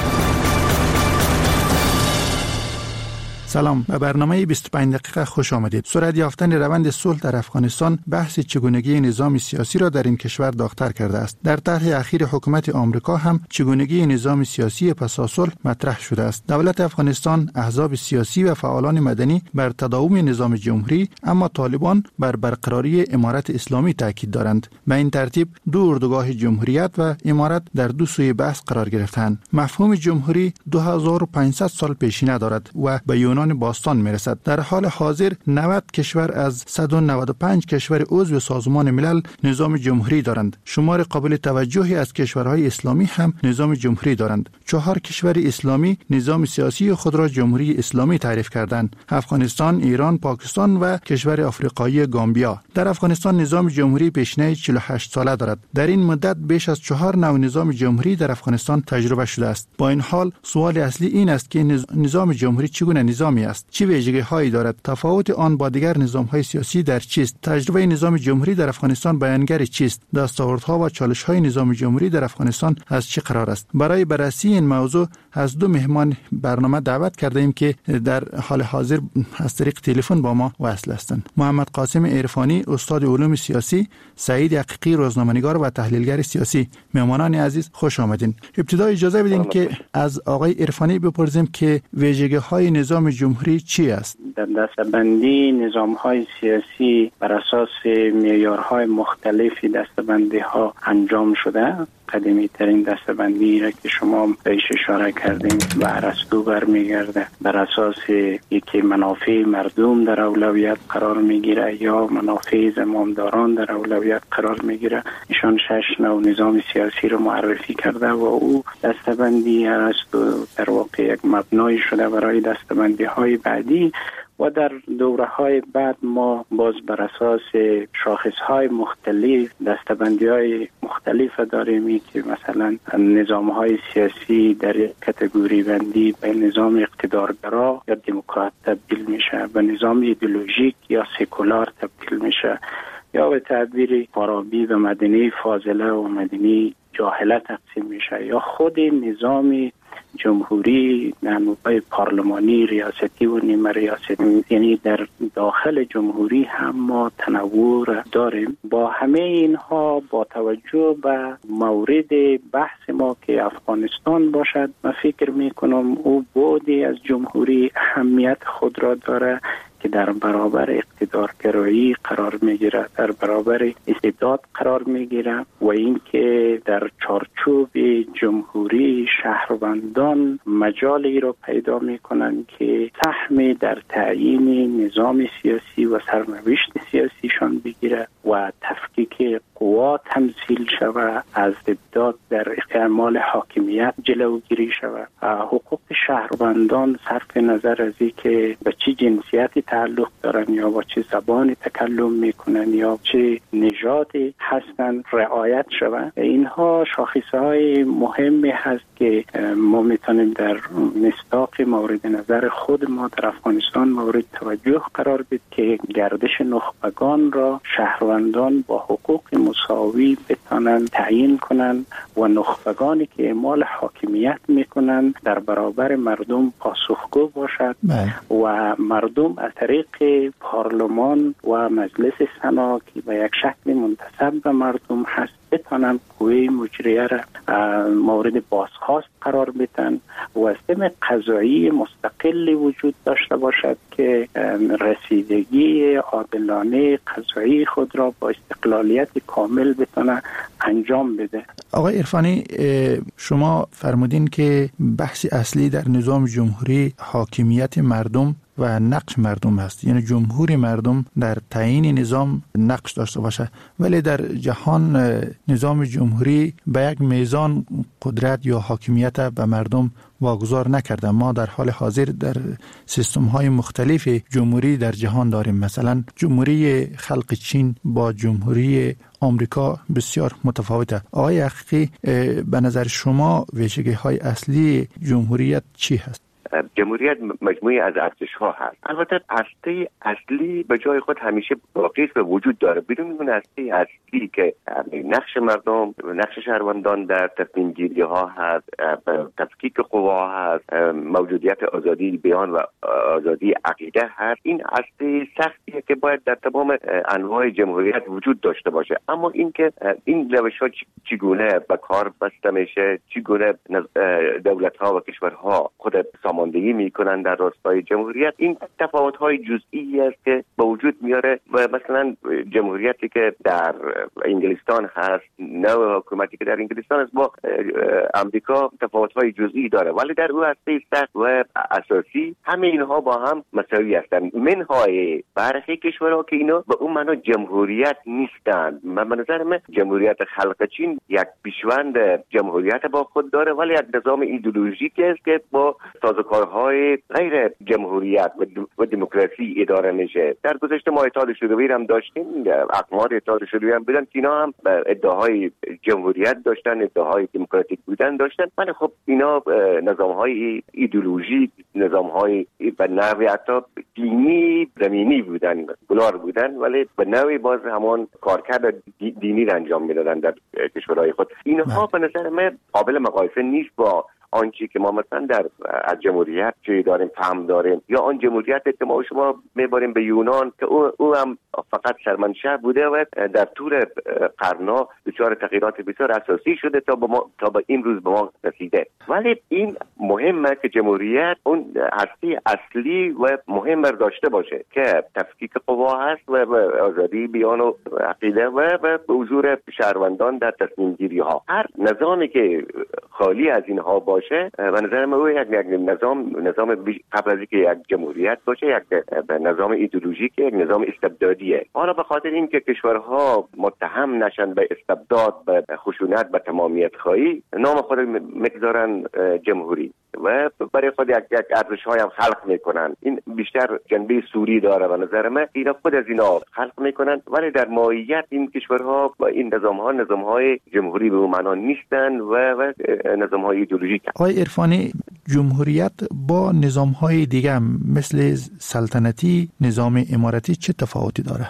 سلام، به برنامه بیست و پنج دقیقه خوش آمدید. سرعت یافتن روند صلح در افغانستان بحث چگونگی نظام سیاسی را در این کشور داغ‌تر کرده است. در طرح اخیر حکومت آمریکا هم چگونگی نظام سیاسی پس از صلح مطرح شده است. دولت افغانستان، احزاب سیاسی و فعالان مدنی بر تداوم نظام جمهوری، اما طالبان بر برقراری امارت اسلامی تاکید دارند. به این ترتیب دو اردوگاه جمهوریت و امارت در دو سوی بحث قرار گرفتند. مفهوم جمهوری دو هزار و پانصد سال پیشینه دارد و به یونان باستان میرسد. در حال حاضر نود کشور از صد و نود و پنج کشور عضو سازمان ملل نظام جمهوری دارند. شمار قابل توجهی از کشورهای اسلامی هم نظام جمهوری دارند. چهار کشور اسلامی نظام سیاسی خود را جمهوری اسلامی تعریف کردند: افغانستان، ایران، پاکستان و کشور آفریقایی گامبیا. در افغانستان نظام جمهوری پیشینه چهل و هشت ساله دارد. در این مدت بیش از چهار نوع نظام جمهوری در افغانستان تجربه شده است. با این حال سوال اصلی این است که نظام جمهوری چگونه نظامی است؟ چه ویژگی‌هایی دارد؟ تفاوت آن با دیگر نظام‌های سیاسی در چیست؟ تجربه نظام جمهوری در افغانستان بیانگر چیست؟ دستاوردها و چالش‌های نظام جمهوری در افغانستان از چه قرار است؟ برای بررسی این موضوع از دو مهمان برنامه دعوت کرده ایم که در حال حاضر از طریق تلفن با ما وصل هستند. محمد قاسم عرفانی، استاد علوم سیاسی، سعید حقیقی، روزنامه‌نگار و تحلیلگر سیاسی. مهمانان عزیز خوش آمدین. ابتدا اجازه بدین که از آقای عرفانی بپرسیم که ویژگی‌های نظام جمهوری چی است؟ در دستبندی نظام‌های سیاسی بر اساس معیارهای مختلفی دستبندی‌ها انجام شده. قدیمی ترین دستبندی را که شما بهش اشاره کردیم به ارسطو برمیگرده. بر اساس یکی منافع مردم در اولویت قرار میگیره یا منافع زمامداران در اولویت قرار میگیره. ایشان شش نوع نظام سیاسی رو معرفی کرده و او دستبندی ارسطو در واقع یک مبنای شده برای دستبندی های بعدی و در دوره های بعد ما باز بر اساس شاخص های مختلف دستبندی های مختلف داریم که مثلا نظام های سیاسی در کاتگوری بندی به نظام اقتدارگرا یا دموکرات تبدیل میشه، به نظام ایدئولوژیک یا سکولار تبدیل میشه، یا به تعبیر فارابی به مدنی فاضله و مدنی جاهله تقسیم میشه، یا خود نظام جمهوری نمای پارلمانی ریاستی و نیمه ریاستی، یعنی در داخل جمهوری هم ما تنوع داریم. با همه اینها با توجه به مورد بحث ما که افغانستان باشد، من فکر میکنم او بودی از جمهوری اهمیت خود را داره که در برابر اقتدارگرایی قرار میگیره، در برابر استبداد قرار میگیره و اینکه در چارچوب جمهوری شهروندان مجالی را پیدا میکنن که سهم در تعیین نظام سیاسی و سرنوشت سیاسیشان بگیره و تفکیک قوا تمثیل شود، از استبداد در اعمال حاکمیت جلوگیری شود. حقوق شهروندان صرف نظر از اینکه به چه جنسیتی تعلق دارن یا با چه زبانی تکلم میکنن یا چه نژادی هستن رعایت شود. اینها شاخصهای مهمی هست که ما میتونیم در مصداق مورد نظر خود ما در افغانستان مورد توجه قرار بدیم که گردش نخبگان را شهروندان با حقوق مساوی بتانن تعیین کنن و نخبگانی که اعمال حاکمیت میکنن در برابر مردم پاسخگو باشد و مردم از طریق پارلمان و مجلس سنا که به یک شکل منتسب به مردم هست بتانن قوه مجریه را مورد بازخواست قرار بدن و سیستم قضایی مستقلی وجود داشته باشد که رسیدگی عادلانه قضایی خود را با استقلالیت کامل بتونه انجام بده. آقای عرفانی، شما فرمودین که بحث اصلی در نظام جمهوری حاکمیت مردم و نقش مردم هست، یعنی جمهور مردم در تعیین نظام نقش داشته باشه، ولی در جهان نظام جمهوری به یک میزان قدرت یا حاکمیت به مردم واگذار نکرده. ما در حال حاضر در سیستم های مختلف جمهوری در جهان داریم. مثلا جمهوری خلق چین با جمهوری آمریکا بسیار متفاوته. آقای حقیقی، به نظر شما ویژگی های اصلی جمهوریت چی هست؟ جمهوریت مجموعی از ارزش ها هست. البته هسته اصلی به جای خود همیشه باقی است و وجود داره. بدون اون هسته اصلی که نقش مردم، نقش شهروندان در تصمیم گیری ها هست، تفکیک قوا هست، موجودیت آزادی بیان و آزادی عقیده هست، این هسته سختیه که باید در تمام انواع جمهوریت وجود داشته باشه. اما اینکه این روش ها چگونه به کار بسته میشه، چگونه دولت ها و کشورها خود ساماندهی میکنن در راستای جمهوریت، این تفاوت های جزئی است که به وجود میاره. و مثلا جمهوریتی که در انگلستان هست، نوع حکومتی که در انگلستان است با امریکا تفاوت های جزئی داره، ولی در اون هسته سخت و اساسی همه اینها با هم مساوی هستند. منهای برخی کشورها که اینا به اون معنا جمهوریت نیستند. من به نظر من جمهوریت خلق چین یک پیشوند جمهوریت با خود داره، ولی یک نظام ایدئولوژیکی است که با سازوکارهای غیر جمهوریت و دموکراسی اداره میشه. در گذشته ما اتحاد شوروی هم داشتیم، اقوام اتحاد شوروی هم بودن که اینا هم ادعاهای جمهوریت داشتن، ادعاهای دموکراتیک بودن داشتن، ولی خب اینا نظامهای ایدئولوژیک، نظامهای به نوعی حتی دینی زمینی بودن، گلار بودن، ولی به نوعی باز همان کارکرد دینی را انجام میدادن در کشورهای خود. اینها به نظر من قابل مقایسه نیست با آنچه که ما مثلا در از جمهوریت چه داریم فهم داریم، یا آن جمهوریت که ما شما میبریم به یونان که او, او هم فقط شرمنشه بوده و در طول قرنها دچار تغییرات بسیار اساسی شده تا به ما تا به این روز به ما رسیده. ولی این مهمه که جمهوریت اون هستی اصلی و مهم را داشته باشه که تفکیک قوا هست و آزادی بیان و عقیده و به حضور شهروندان در تصمیم گیری ها. هر نظامی که خالی از اینها باشه و نظر من او یک نظام نظام قبل از اینکه یک جمهوریت باشه یک نظام ایدئولوژیک، یک نظام استبدادیه. حالا به خاطر اینکه کشورها متهم نشن به استبداد، به خشونت، به تمامیت خواهی، نام خود میگذارن جمهوری و برای خود یک یک ارزش‌های هم خلق میکنن. این بیشتر جنبه سوری داره و نظر من اینا خود از اینا خلق میکنن، ولی در ماهیت این کشورها و این نظام‌ها نظام‌های جمهوری به معنا نیستن و, و نظام‌های ایدئولوژیک. آقای عرفانی، جمهوریت با نظام‌های دیگه مثل سلطنتی، نظام امارتی چه تفاوتی داره؟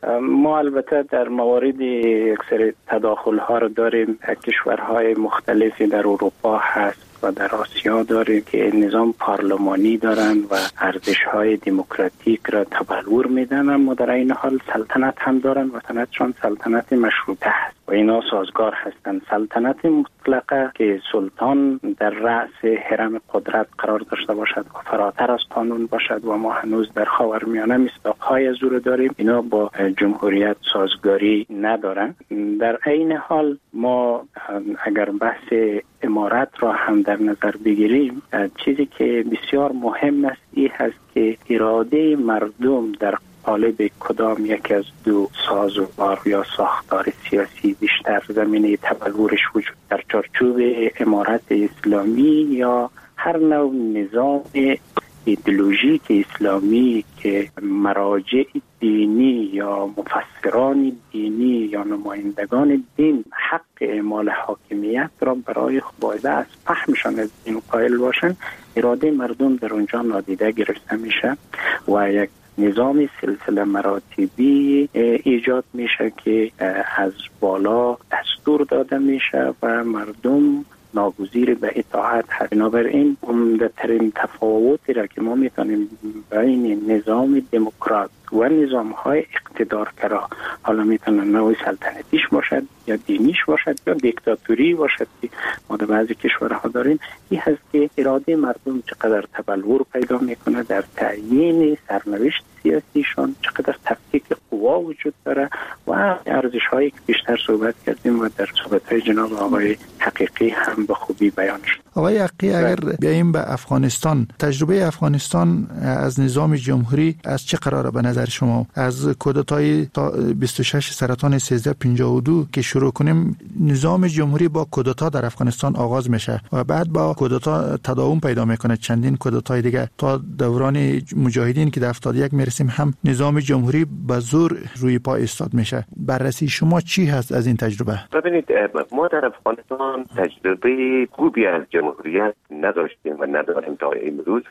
ما البته در موارد یک سری تداخل‌ها رو داریم. کشورهای مختلفی در اروپا هست و در آسیا داریم که نظام پارلمانی دارن و ارزش‌های دموکراتیک را تبلور میدن، اما در این حال سلطنت هم دارن و سلطنتشون سلطنت مشروطه هست و اینا سازگار هستند. سلطنت مطلقه که سلطان در رأس هرم قدرت قرار داشته باشد و فراتر از قانون باشد و ما هنوز در خاورمیانه مصداق‌های از او را داریم، اینا با جمهوریت سازگاری ندارن. در عین حال ما اگر بحث امارت را هم در نظر بگیریم، چیزی که بسیار مهم است این هست که اراده مردم در قالب کدام یک از دو سازوکار یا ساختار سیاسی بیشتر زمینه تبلورش وجود در چارچوب امارت اسلامی یا هر نوع نظام ایدئولوژیک اسلامی که مراجع دینی یا مفسران دینی یا نمایندگان دین حق اعمال حاکمیت را برای خواهده از فهمشان از دین قائل باشند، اراده مردم در اونجا نادیده گرفته میشه و یک نظام سلسله مراتبی ایجاد میشه که از بالا دستور داده میشه و مردم ناگزیر به اطاعت هست. بنابراین عمده‌ترین تفاوتی را که ما میتونیم بین نظام دموکرات و نظام‌های اقتدارگرا، حالا میتونه نوع سلطنتیش باشد یا دینیش باشد یا دیکتاتوری باشد که ما در بعضی کشورها داریم، این هست که اراده مردم چقدر تبلور پیدا میکنه در تعیین سرنوشت سیاسیشون، چقدر تفکیک قوا وجود داره و ارزش‌هایی که بیشتر صحبت کردیم و در صحبت‌های جناب آقای حقیقی هم به خوبی بیان شد. آقای حقیقی، اگر بیاییم به افغانستان، تجربه افغانستان از نظام جمهوری از چه قراره به نظر شما؟ از کودتای بیست و شش سرطان سیزده پنجاه و دو که شروع کنیم، نظام جمهوری با کودتا در افغانستان آغاز میشه و بعد با کودتا تداوم پیدا میکنه، چندین کودتای دیگه تا دوران مجاهدین که در هفتاد و یک میرسیم هم نظام جمهوری به زور روی پا ایستاد میشه. بررسی شما چی هست از این تجربه؟ ببینید، ما در افغانستان تجربه خوبی از جمهوریت نداشتیم و نداریم تا امروز.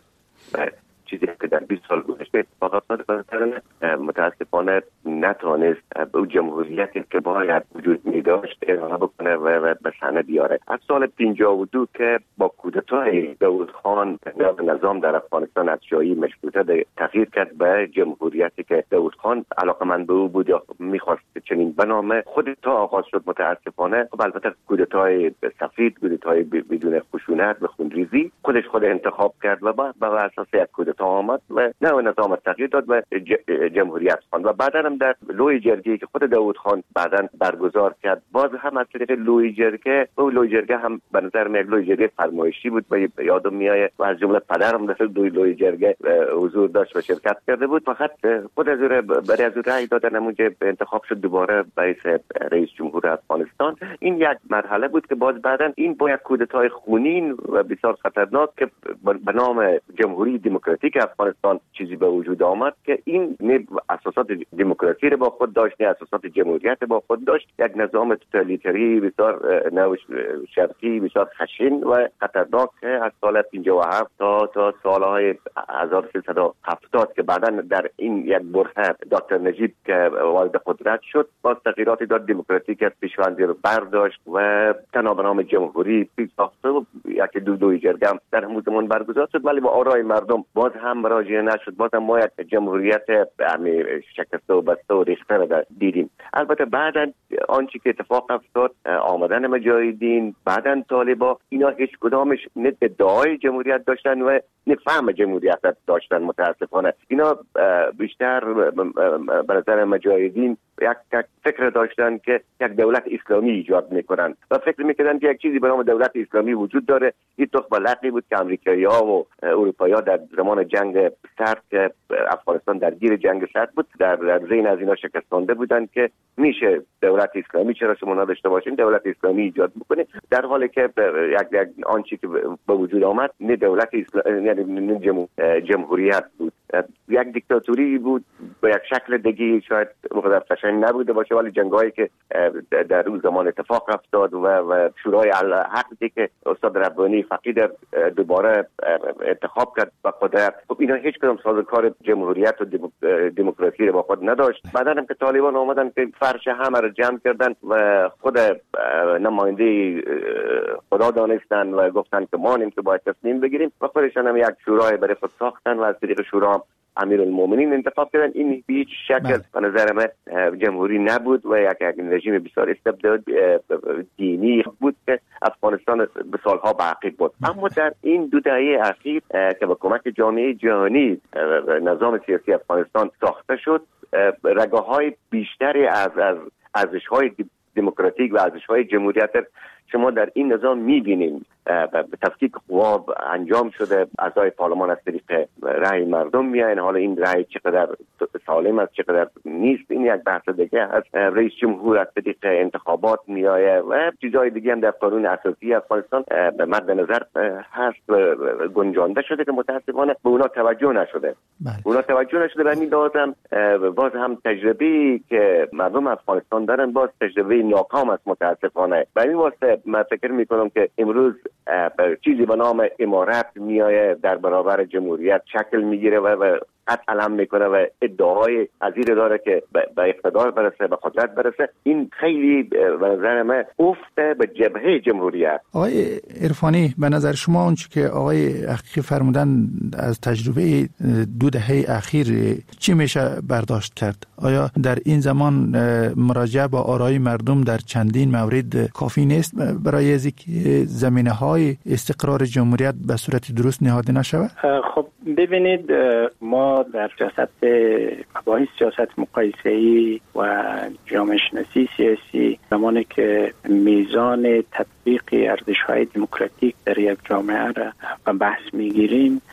چیزی که در بیست سال گذشته فقط متاسفانه نتونست به اون جمهوریتی که باید وجود می داشت ارائه بکنه و به صحنه بیاره. از سال پنجاه و دو که با کودتای داود خان نظام در افغانستان از شاهی مشروطه تغییر کرد به جمهوریتی که داود خان علاقمند به او بود یا میخواست چنین بنامه، خود تا آغاز شد. متاسفانه خب البته کودتای سفید، کودتای بدون خشونت و خونریزی خودش خود انتخاب کرد و بر اساس یک کودتا آمد و نه نظام تغییر داد و جمهوریت خواند و بعدا هم در لوی جرگه که خود داود خان بعدا برگزار کرد، باز هم از طریق لوی جرگه و لوی جرگه هم به نظر میاد لوی جرگه فرمایشی بود و یادم میاد و از جمله پدرم در دو لوی جرگه حضور داشت و شرکت کرده بود. فقط خود از برای از رأی دادن اونجا انتخاب شد دوباره رئیس رئیس جمهور افغانستان. این یک مرحله بود که باز بعدا این با یک کودتای خونین و بسیار خطرناک خطرناک که به نام جمهوری دموکراتیک افغانستان چیزی به وجود آمد که این نه اساسات دموکراسی را با خود داشت، نه اساسات جمهوریت با خود داشت. یک نظام توتالیتری بسیار نو شرقی بسیار خشن و خطرناک از سال پنجاه و هفت تا تا سالهای هزار و سیصد و هفتاد که بعدا در این یک برهه دکتر نجیب که وارد قدرت شد با تغییرات داد دموکراتیک پیشوندی رو برداشت و تنها به نام جمهوری پیش ساخته و یک دو دوی جرگه هم در همون زمان برگزار شد، ولی با آرای مردم باز هم مراجعه نشد. باز هم ما یک جمهوریت همی شکسته و بسته و ریخته را دیدیم. البته بعدا آنچه که اتفاق افتاد، آمدن مجاهدین، بعدا طالبا، اینا هیچ کدامش نه ادعای جمهوریت داشتن و نه فهم جمهوریت داشتن. متاسفانه اینا بیشتر به نظر مجاهدین یک فکر داشتن که یک دولت اسلامی ایجاد میکنن و فکر میکردن که یک چیزی به نام دولت اسلامی وجود داره. این تخم لقی بود که امریکایی‌ها و اروپایی‌ها در زمان جنگ سرد که افغانستان درگیر جنگ سرد بود در در ذهن از اینا شکستانده بودن که میشه دولت اسلامی، چرا شما نداشته باشین، دولت اسلامی ایجاد بکنه، در حالی که یک یک آنچه که به وجود آمد نه دولت اسلامی یعنی جمهوریت بود، یک دیکتاتوری بود با یک شکل دیگه شاید مقدار قشنگ نبوده باشه، ولی جنگایی که در اون زمان اتفاق افتاد و, و شورای الحق که استاد ربانی فقید دوباره انتخاب کرد به قدرت، خب اینا هیچ کدام سازوکار جمهوریت و دموکراسی رو با خود نداشت. بعدا هم که طالبان آمدن که فرش همه رو جمع کردن و خود نماینده خدا دانستن و گفتن که ما نیم که باید تصمیم بگیریم و خودشان هم یک شورای برای خود ساختن و از طریق شورا امیرالمومنین انتخاب کردن. این به هیچ شکل به نظر من جمهوری نبود و یک رژیم بسیار استبداد دینی بود که افغانستان به سالها باقی بود. اما در این دو دهه اخیر که با کمک جامعه جهانی نظام سیاسی افغانستان ساخته شد، رگه‌های بیشتری از از ارزش‌های دموکراتیک و ارزش‌های جمهوریت شما در این نظام می‌بینید. تفکیک قوا انجام شده، اعضای پارلمان از طریق رأی مردم میاین. حالا این رأی چقدر سالم است چقدر نیست این یک بحث دیگه است. رئیس جمهور از طریق انتخابات میآید و چیزهای دیگه هم در قانون اساسی افغانستان به مد نظر هست و گنجانده شده که متاسفانه به اونا توجه نشده. بله. اونا توجه نشده. و می‌دازم باز هم تجربه که مردم افغانستان دارن باز تجربه ناکام است متاسفانه. و این واسه من فکر می‌کنم که امروز چیزی به نام امارت میآید در برابر جمهوریت شکل میگیره و قد علم میکنه و ادعای عزیر داره که به اقتدار برسه، به قدرت برسه. این خیلی به نظر من افت به جبهه جمهوریت. آقای عرفانی، به نظر شما اونچه که آقای حقیقی فرمودن از تجربه دو دهه اخیر چی میشه برداشت کرد؟ آیا در این زمان مراجعه با آرای مردم در چندین مورد کافی نیست برای از اینکه زمینه‌های استقرار جمهوریت به صورت درست نهاده نشود؟ خب ببینید، ما در سیاست مباحث سیاست مقایسه‌ای و جامعه شناسی سیاسی زمانی که میزان تطبیق ارزش‌های دموکراتیک در یک جامعه را بحث می‌گیریم،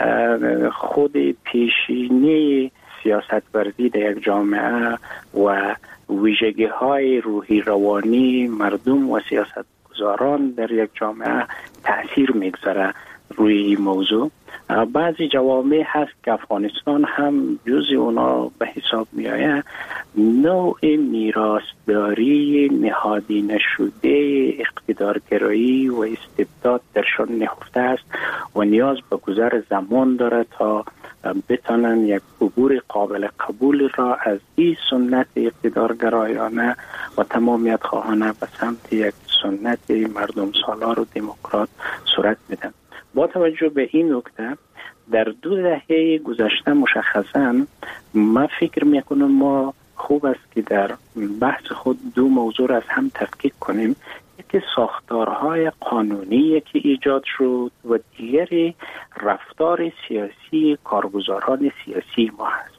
خود پیشینه سیاست ورزی در یک جامعه و ویژگی‌های روحی روانی مردم و سیاستگزاران در یک جامعه تأثیر می‌گذاره روی این موضوع. بعضی جوامع هست که افغانستان هم جزء اونا به حساب می آید. نوع میراثداری نهادی نشده اقتدارگرایی و استبداد درشان نهفته است و نیاز به گذر زمان داره تا بتانن یک عبور قابل قبول را از این سنت اقتدارگرایانه و تمامیت خواهانه به سمت یک سنت مردم سالار و دموکرات صورت بدن. با توجه به این نکته در دو دهه گذشته مشخصاً من فکر میکنم ما خوب است که در بحث خود دو موضوع را از هم تفکیک کنیم. یکی ساختارهای قانونی که ایجاد شد و دیگری رفتار سیاسی کارگزاران سیاسی ما هست.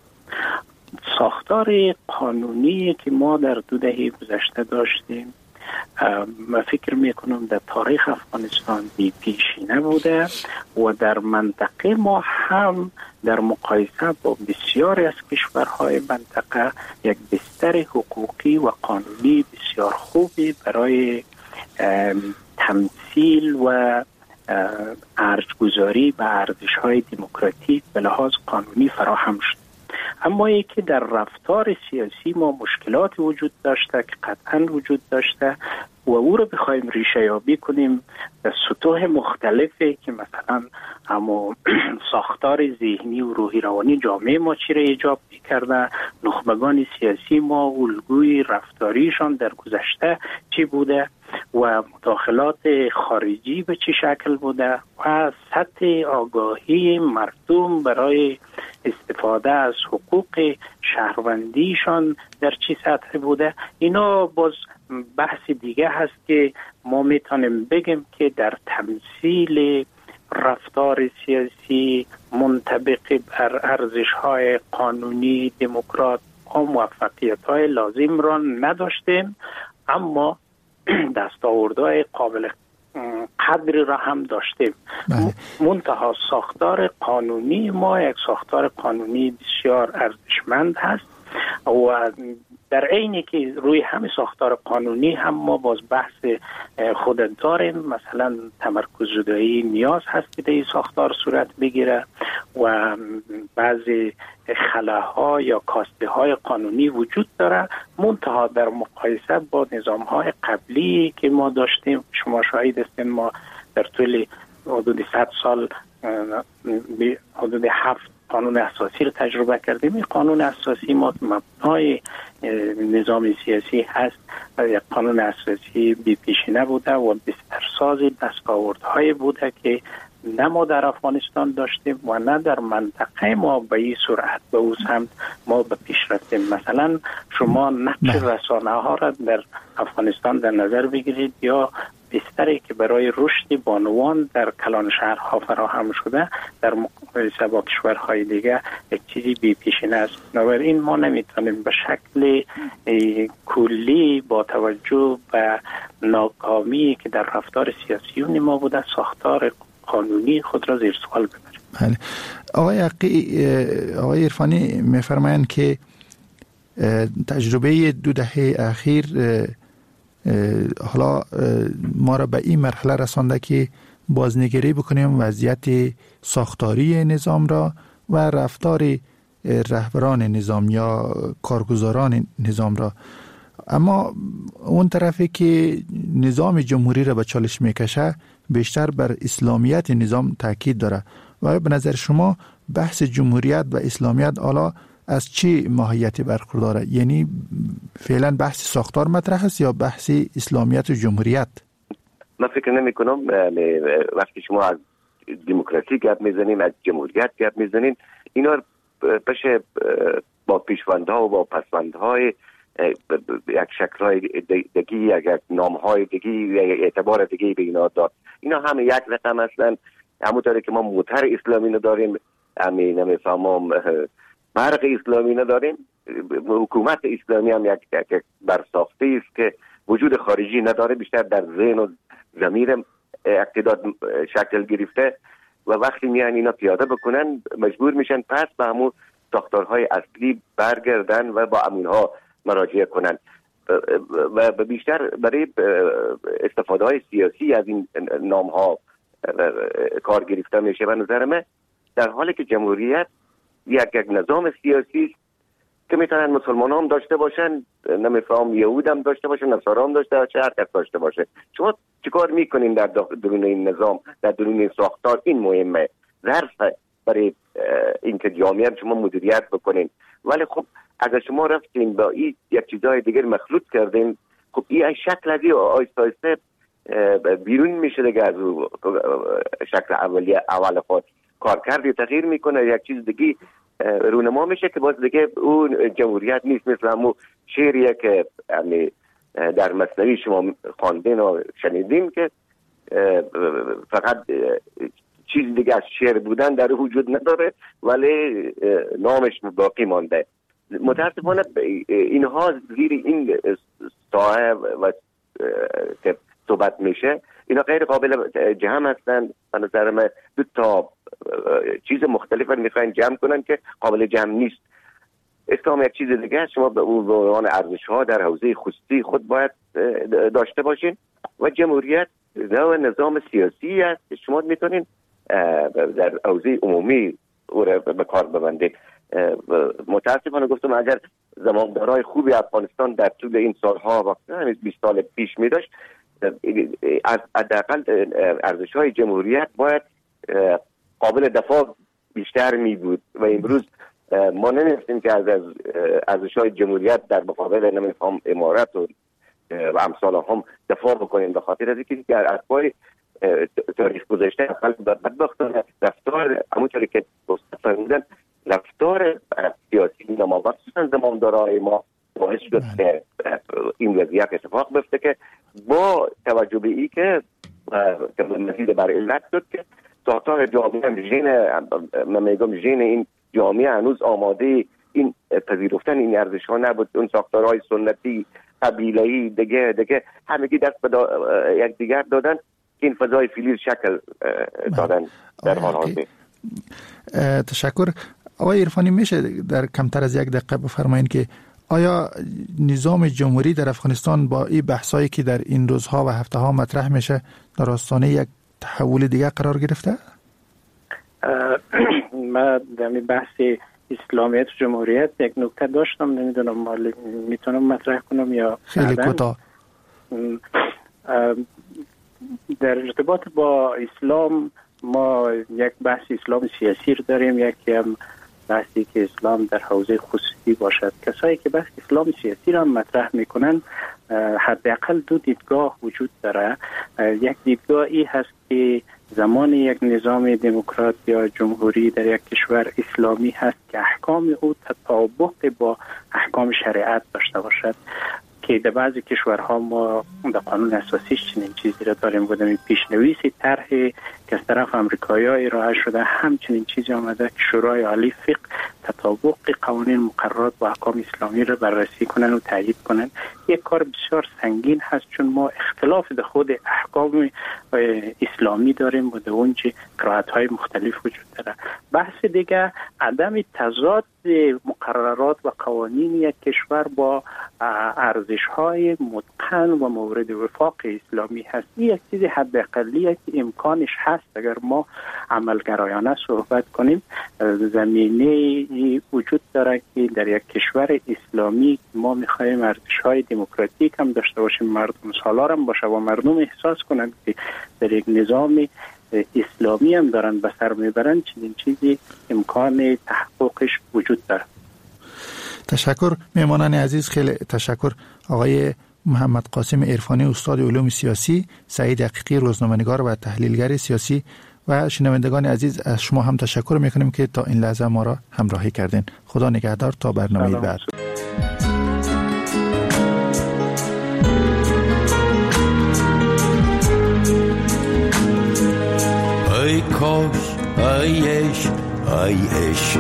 ساختار قانونی که ما در دو دهه گذشته داشتیم من فکر میکنم در تاریخ افغانستان بی پیشینه بوده و در منطقه ما هم در مقایسه با بسیاری از کشورهای منطقه یک بستر حقوقی و قانونی بسیار خوبی برای تمثیل و ارزگذاری به ارزش‌های دموکراتیک به لحاظ قانونی فراهم شد. اما یکی در رفتار سیاسی ما مشکلات وجود داشته که قطعا وجود داشته و او رو بخوایم ریشه یابی کنیم در سطوح مختلفی که مثلا اما ساختار ذهنی و روحی روانی جامعه ما چی را ایجاب کرده، نخبگان سیاسی ما الگوی رفتاریشان در گذشته چی بوده و مداخلات خارجی به چه شکل بوده و سطح آگاهی مردم برای استفاده از حقوق شهروندیشان در چه سطح بوده. اینا باز بحث دیگه هست که ما میتونیم بگیم که در تمثیل رفتار سیاسی منطبق بر ارزش‌های قانونی دموکرات ها موفقیت‌های لازم را نداشتیم، اما دستاوردهای قابل قدری را هم داشتیم. منتها ساختار قانونی ما یک ساختار قانونی بسیار ارزشمند هست و در عینی که روی همه ساختار قانونی هم ما باز بحث خود داریم. مثلا تمرکز زدایی نیاز هست که در این ساختار صورت بگیره و بعضی خلاها یا کاسته های قانونی وجود داره، منتها در مقایسه با نظام های قبلی که ما داشتیم، شما شاهد هستین ما در طول حدود صد سال حدود هفت قانون اساسی رو تجربه کردیم. این قانون اساسی ما مبنای نظام سیاسی هست و یک قانون اساسی بی پیشینه بوده و بسترساز دستاوردهای بوده که نه ما در افغانستان داشتیم و نه در منطقه ما به این سرعت به او سمت ما به پیش رفتیم. مثلا شما نقش رسانه ها را در افغانستان در نظر بگیرید یا بستری که برای رشد بانوان در کلان شهرها فراهم شده در مقایسه با کشورهای دیگه یک چیزی بی پیشینه است. بنابراین ما نمیتونیم به شکل کلی با توجه به ناکامی که در رفتار سیاسیون ما بوده ساختار قانونی خود را زیر سوال ببریم. بله. آقای عقی، آقای عرفانی میفرمایند که تجربه دو دهه اخیر حالا ما را به این مرحله رسانده که بازنگری بکنیم وضعیت ساختاری نظام را و رفتار رهبران نظام یا کارگزاران نظام را. اما اون طرفی که نظام جمهوری را به چالش میکشه بیشتر بر اسلامیت نظام تاکید داره و به نظر شما بحث جمهوریت و اسلامیت حالا از چی ماهیتی برخورداره؟ یعنی فعلا بحث ساختار مطرح است یا بحث اسلامیت و جمهوریت؟ من فکر نمی کنم وقتی شما از دموکراسی گپ میزنیم از جمهوریت گپ میزنیم اینا بشه با پیشوندها و با پسوندهای یک شکل‌های دیگی یک نام‌های دیگی اعتبار دیگی به اینا داد. اینا همه یک رقم هستن. همونطوری که ما موتر اسلامی نداریم همه نمیفهمم برق اسلامی نداریم، حکومت اسلامی هم یک, یک برساخته است که وجود خارجی نداره، بیشتر در ذهن و ضمیر اقتدار شکل گرفته و وقتی میان اینا پیاده بکنن مجبور میشن پس به همون ساختارهای اصلی برگردن و با امونها مراجعه کنن و بیشتر برای استفاده های سیاسی از این نام ها کار گرفته میشه. و نظر من در حالی که جمهوریت یک یک نظام سیاسی که میتونن مسلمان هم داشته باشن، نمیفهم یهود هم داشته باشن، نصارا هم داشته باشه، هر کس داشته باشه. شما چیکار میکنین در درون این نظام، در درون این ساختار؟ این مهمه، ظرف برای اینکه جامعه شما مدیریت بکنین. ولی خب اگر شما رفتین با این یک چیزای دیگر مخلوط کردین، خب این شکل از آیسته آیسته بیرون میشه دیگه از شکل اولیه اول خود. کار کردی تغییر میکنه، یک چیز دیگه رونما میشه که باز دیگه اون جمهوریت نیست. مثل همون شعریه که در مثنوی شما خواندین و شنیدین که فقط چیز دیگه از شعر بودن در وجود نداره ولی نامش باقی مانده. متاسفانه اینها زیر این سایه و که صحبت میشه اینا غیر قابل جمع هستن. به نظر من دو تا چیز مختلف میخواین جمع کنن که قابل جمع نیست. اسلام یک چیز دیگه است، شما به عنوان ارزش ها در حوزه خصوصی خود باید داشته باشین و جمهوریت نوع نظام سیاسی است که شما میتونین در حوزه عمومی او را به کار ببندید. متاسفانه گفتم اگر زمامدارای خوبی افغانستان در طول این سالها وقت همین بیست سال پیش می داشت، حداقل ارزش‌های جمهوریت باید قابل دفاع بیشتر می بود و امروز ما نمی‌تونیم که از ارزش‌های جمهوریت در مقابل نمی‌فهم امارت و و امثال هم دفاع بکنیم، به خاطر از اینکه در اتباع تاریخ گذشته بدبختانه رفتار همونطوری که دوست فرمودن رفتار سیاسی ما مخصوصا زمامدارای ما باعث شد که این وضعیت اتفاق بیفته که با توجه به این که مزید بر علت شد که ساختار جامعه ژن من میگم ژن این جامعه هنوز آماده این پذیرفتن این ارزش ها نبود. اون ساختارهای سنتی قبیله‌ای دیگه دیگه همگی دست به یک دیگر دادن که این فضای فیلیز شکل دادن در حال حاضر. تشکر. آقای عرفانی، میشه در کمتر از یک دقیقه بفرمایید که آیا نظام جمهوری در افغانستان با این بحثایی که در این روزها و هفته ها مطرح میشه در آستانه یک تحول دیگه قرار گرفته؟ ما در بحث اسلامیت و جمهوریت یک نکته داشتم، نمیدونم میتونم مطرح کنم یا خیلی کوتاه. در ارتباط با اسلام ما یک بحث اسلام سیاسی رو داریم، یکی هم بحثی که اسلام در حوزه خصوصی باشد. کسایی که بحث اسلام سیاسی را مطرح میکنن حداقل دو دیدگاه وجود داره. یک دیدگاه ای هست که زمان یک نظام دموکرات یا جمهوری در یک کشور اسلامی هست که احکام او تطابق با احکام شریعت داشته باشد، که در بعضی کشورها ما در قانون اساسیش چنین چیزی را داریم. بودم پیشنویس طرح که از طرف امریکایی‌ها ارائه شده همچنین چیزی آمده که شورای عالی فقه تطابق قوانین مقررات با احکام اسلامی را بررسی کنن و تایید کنن. یک کار بسیار سنگین هست، چون ما اختلاف در خود احکام اسلامی داریم و در اونجا قرائت‌های مختلف وجود داره. بحث دیگه عدم تضاد مقررات و قوانین یک کشور با ارزش‌های متقن و مورد وفاق اسلامی هست. این یک چیز حداقلیه که امکانش هست اگر ما عملگرایانه صحبت کنیم. زمینه وجود داره که در یک کشور اسلامی ما می‌خوایم ارزش‌های دموکراتیک هم داشته باشیم، مردم سالار هم باشه و مردم احساس کنند که در یک نظام اسلامی هم دارن به سر میبرن، چنین چیزی امکان تحققش وجود داره. تشکر. میهمانان عزیز خیلی تشکر. آقای محمد قاسم عرفانی، استاد علوم سیاسی، سعید حقیقی، روزنامه‌نگار و تحلیلگر سیاسی، و شنوندگان عزیز از شما هم تشکر میکنیم که تا این لحظه ما را همراهی کردین. خدا نگهدار تا برنامه بعد. ای کاش ای عشق ای عشق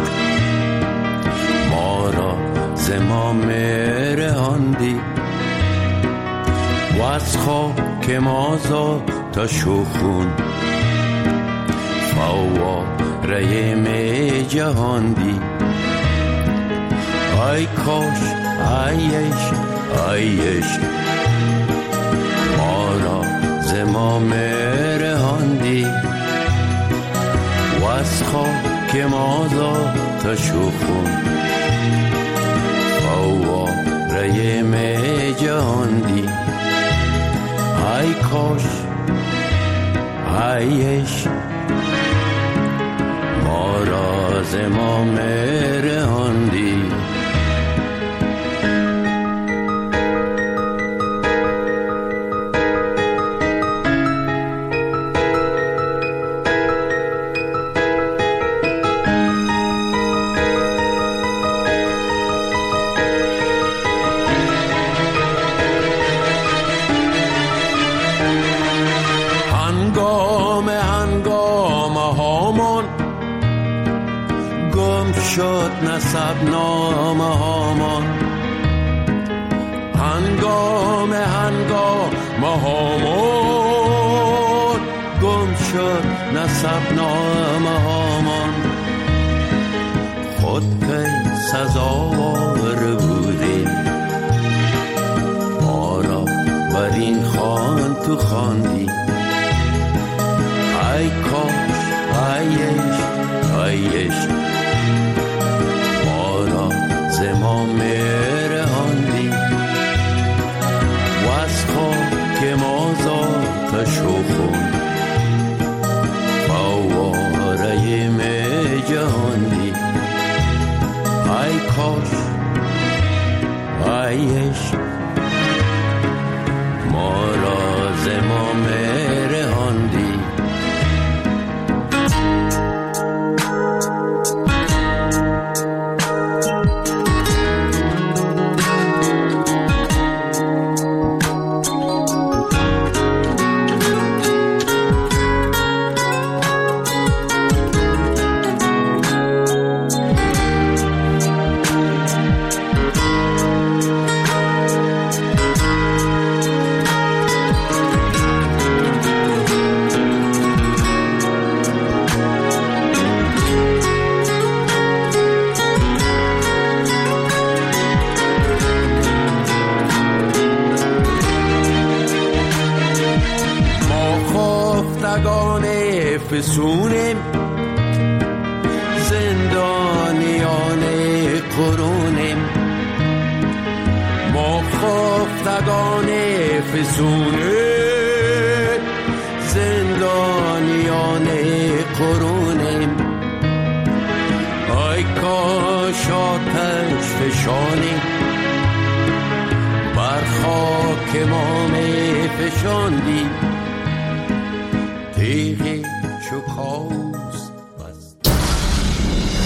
ما را زمام رهاندی و از خاک ما تا شوخون فواره می جهاندی. ای کاش ای عشق ای عشق ما را زمام رهاندی و از خاک ما تا شوخون فواره می جهاندی. ای کاش ای عشق ما را زمام رهاندی. شد نسب نامه هامان، هنگام هنگام هامان گم شد نسب نامه هامان. خود که سزاوار بودیم ما را بر این خوان تو خواندی. عیش ما را ز ما مرهاندی. فسونیم زندانیان قرونیم، ما خفتگان فسونیم زندانیان قرونیم. ای کاش آتش فشانی بر خاک ما می فشاندی، تیغی چو کاو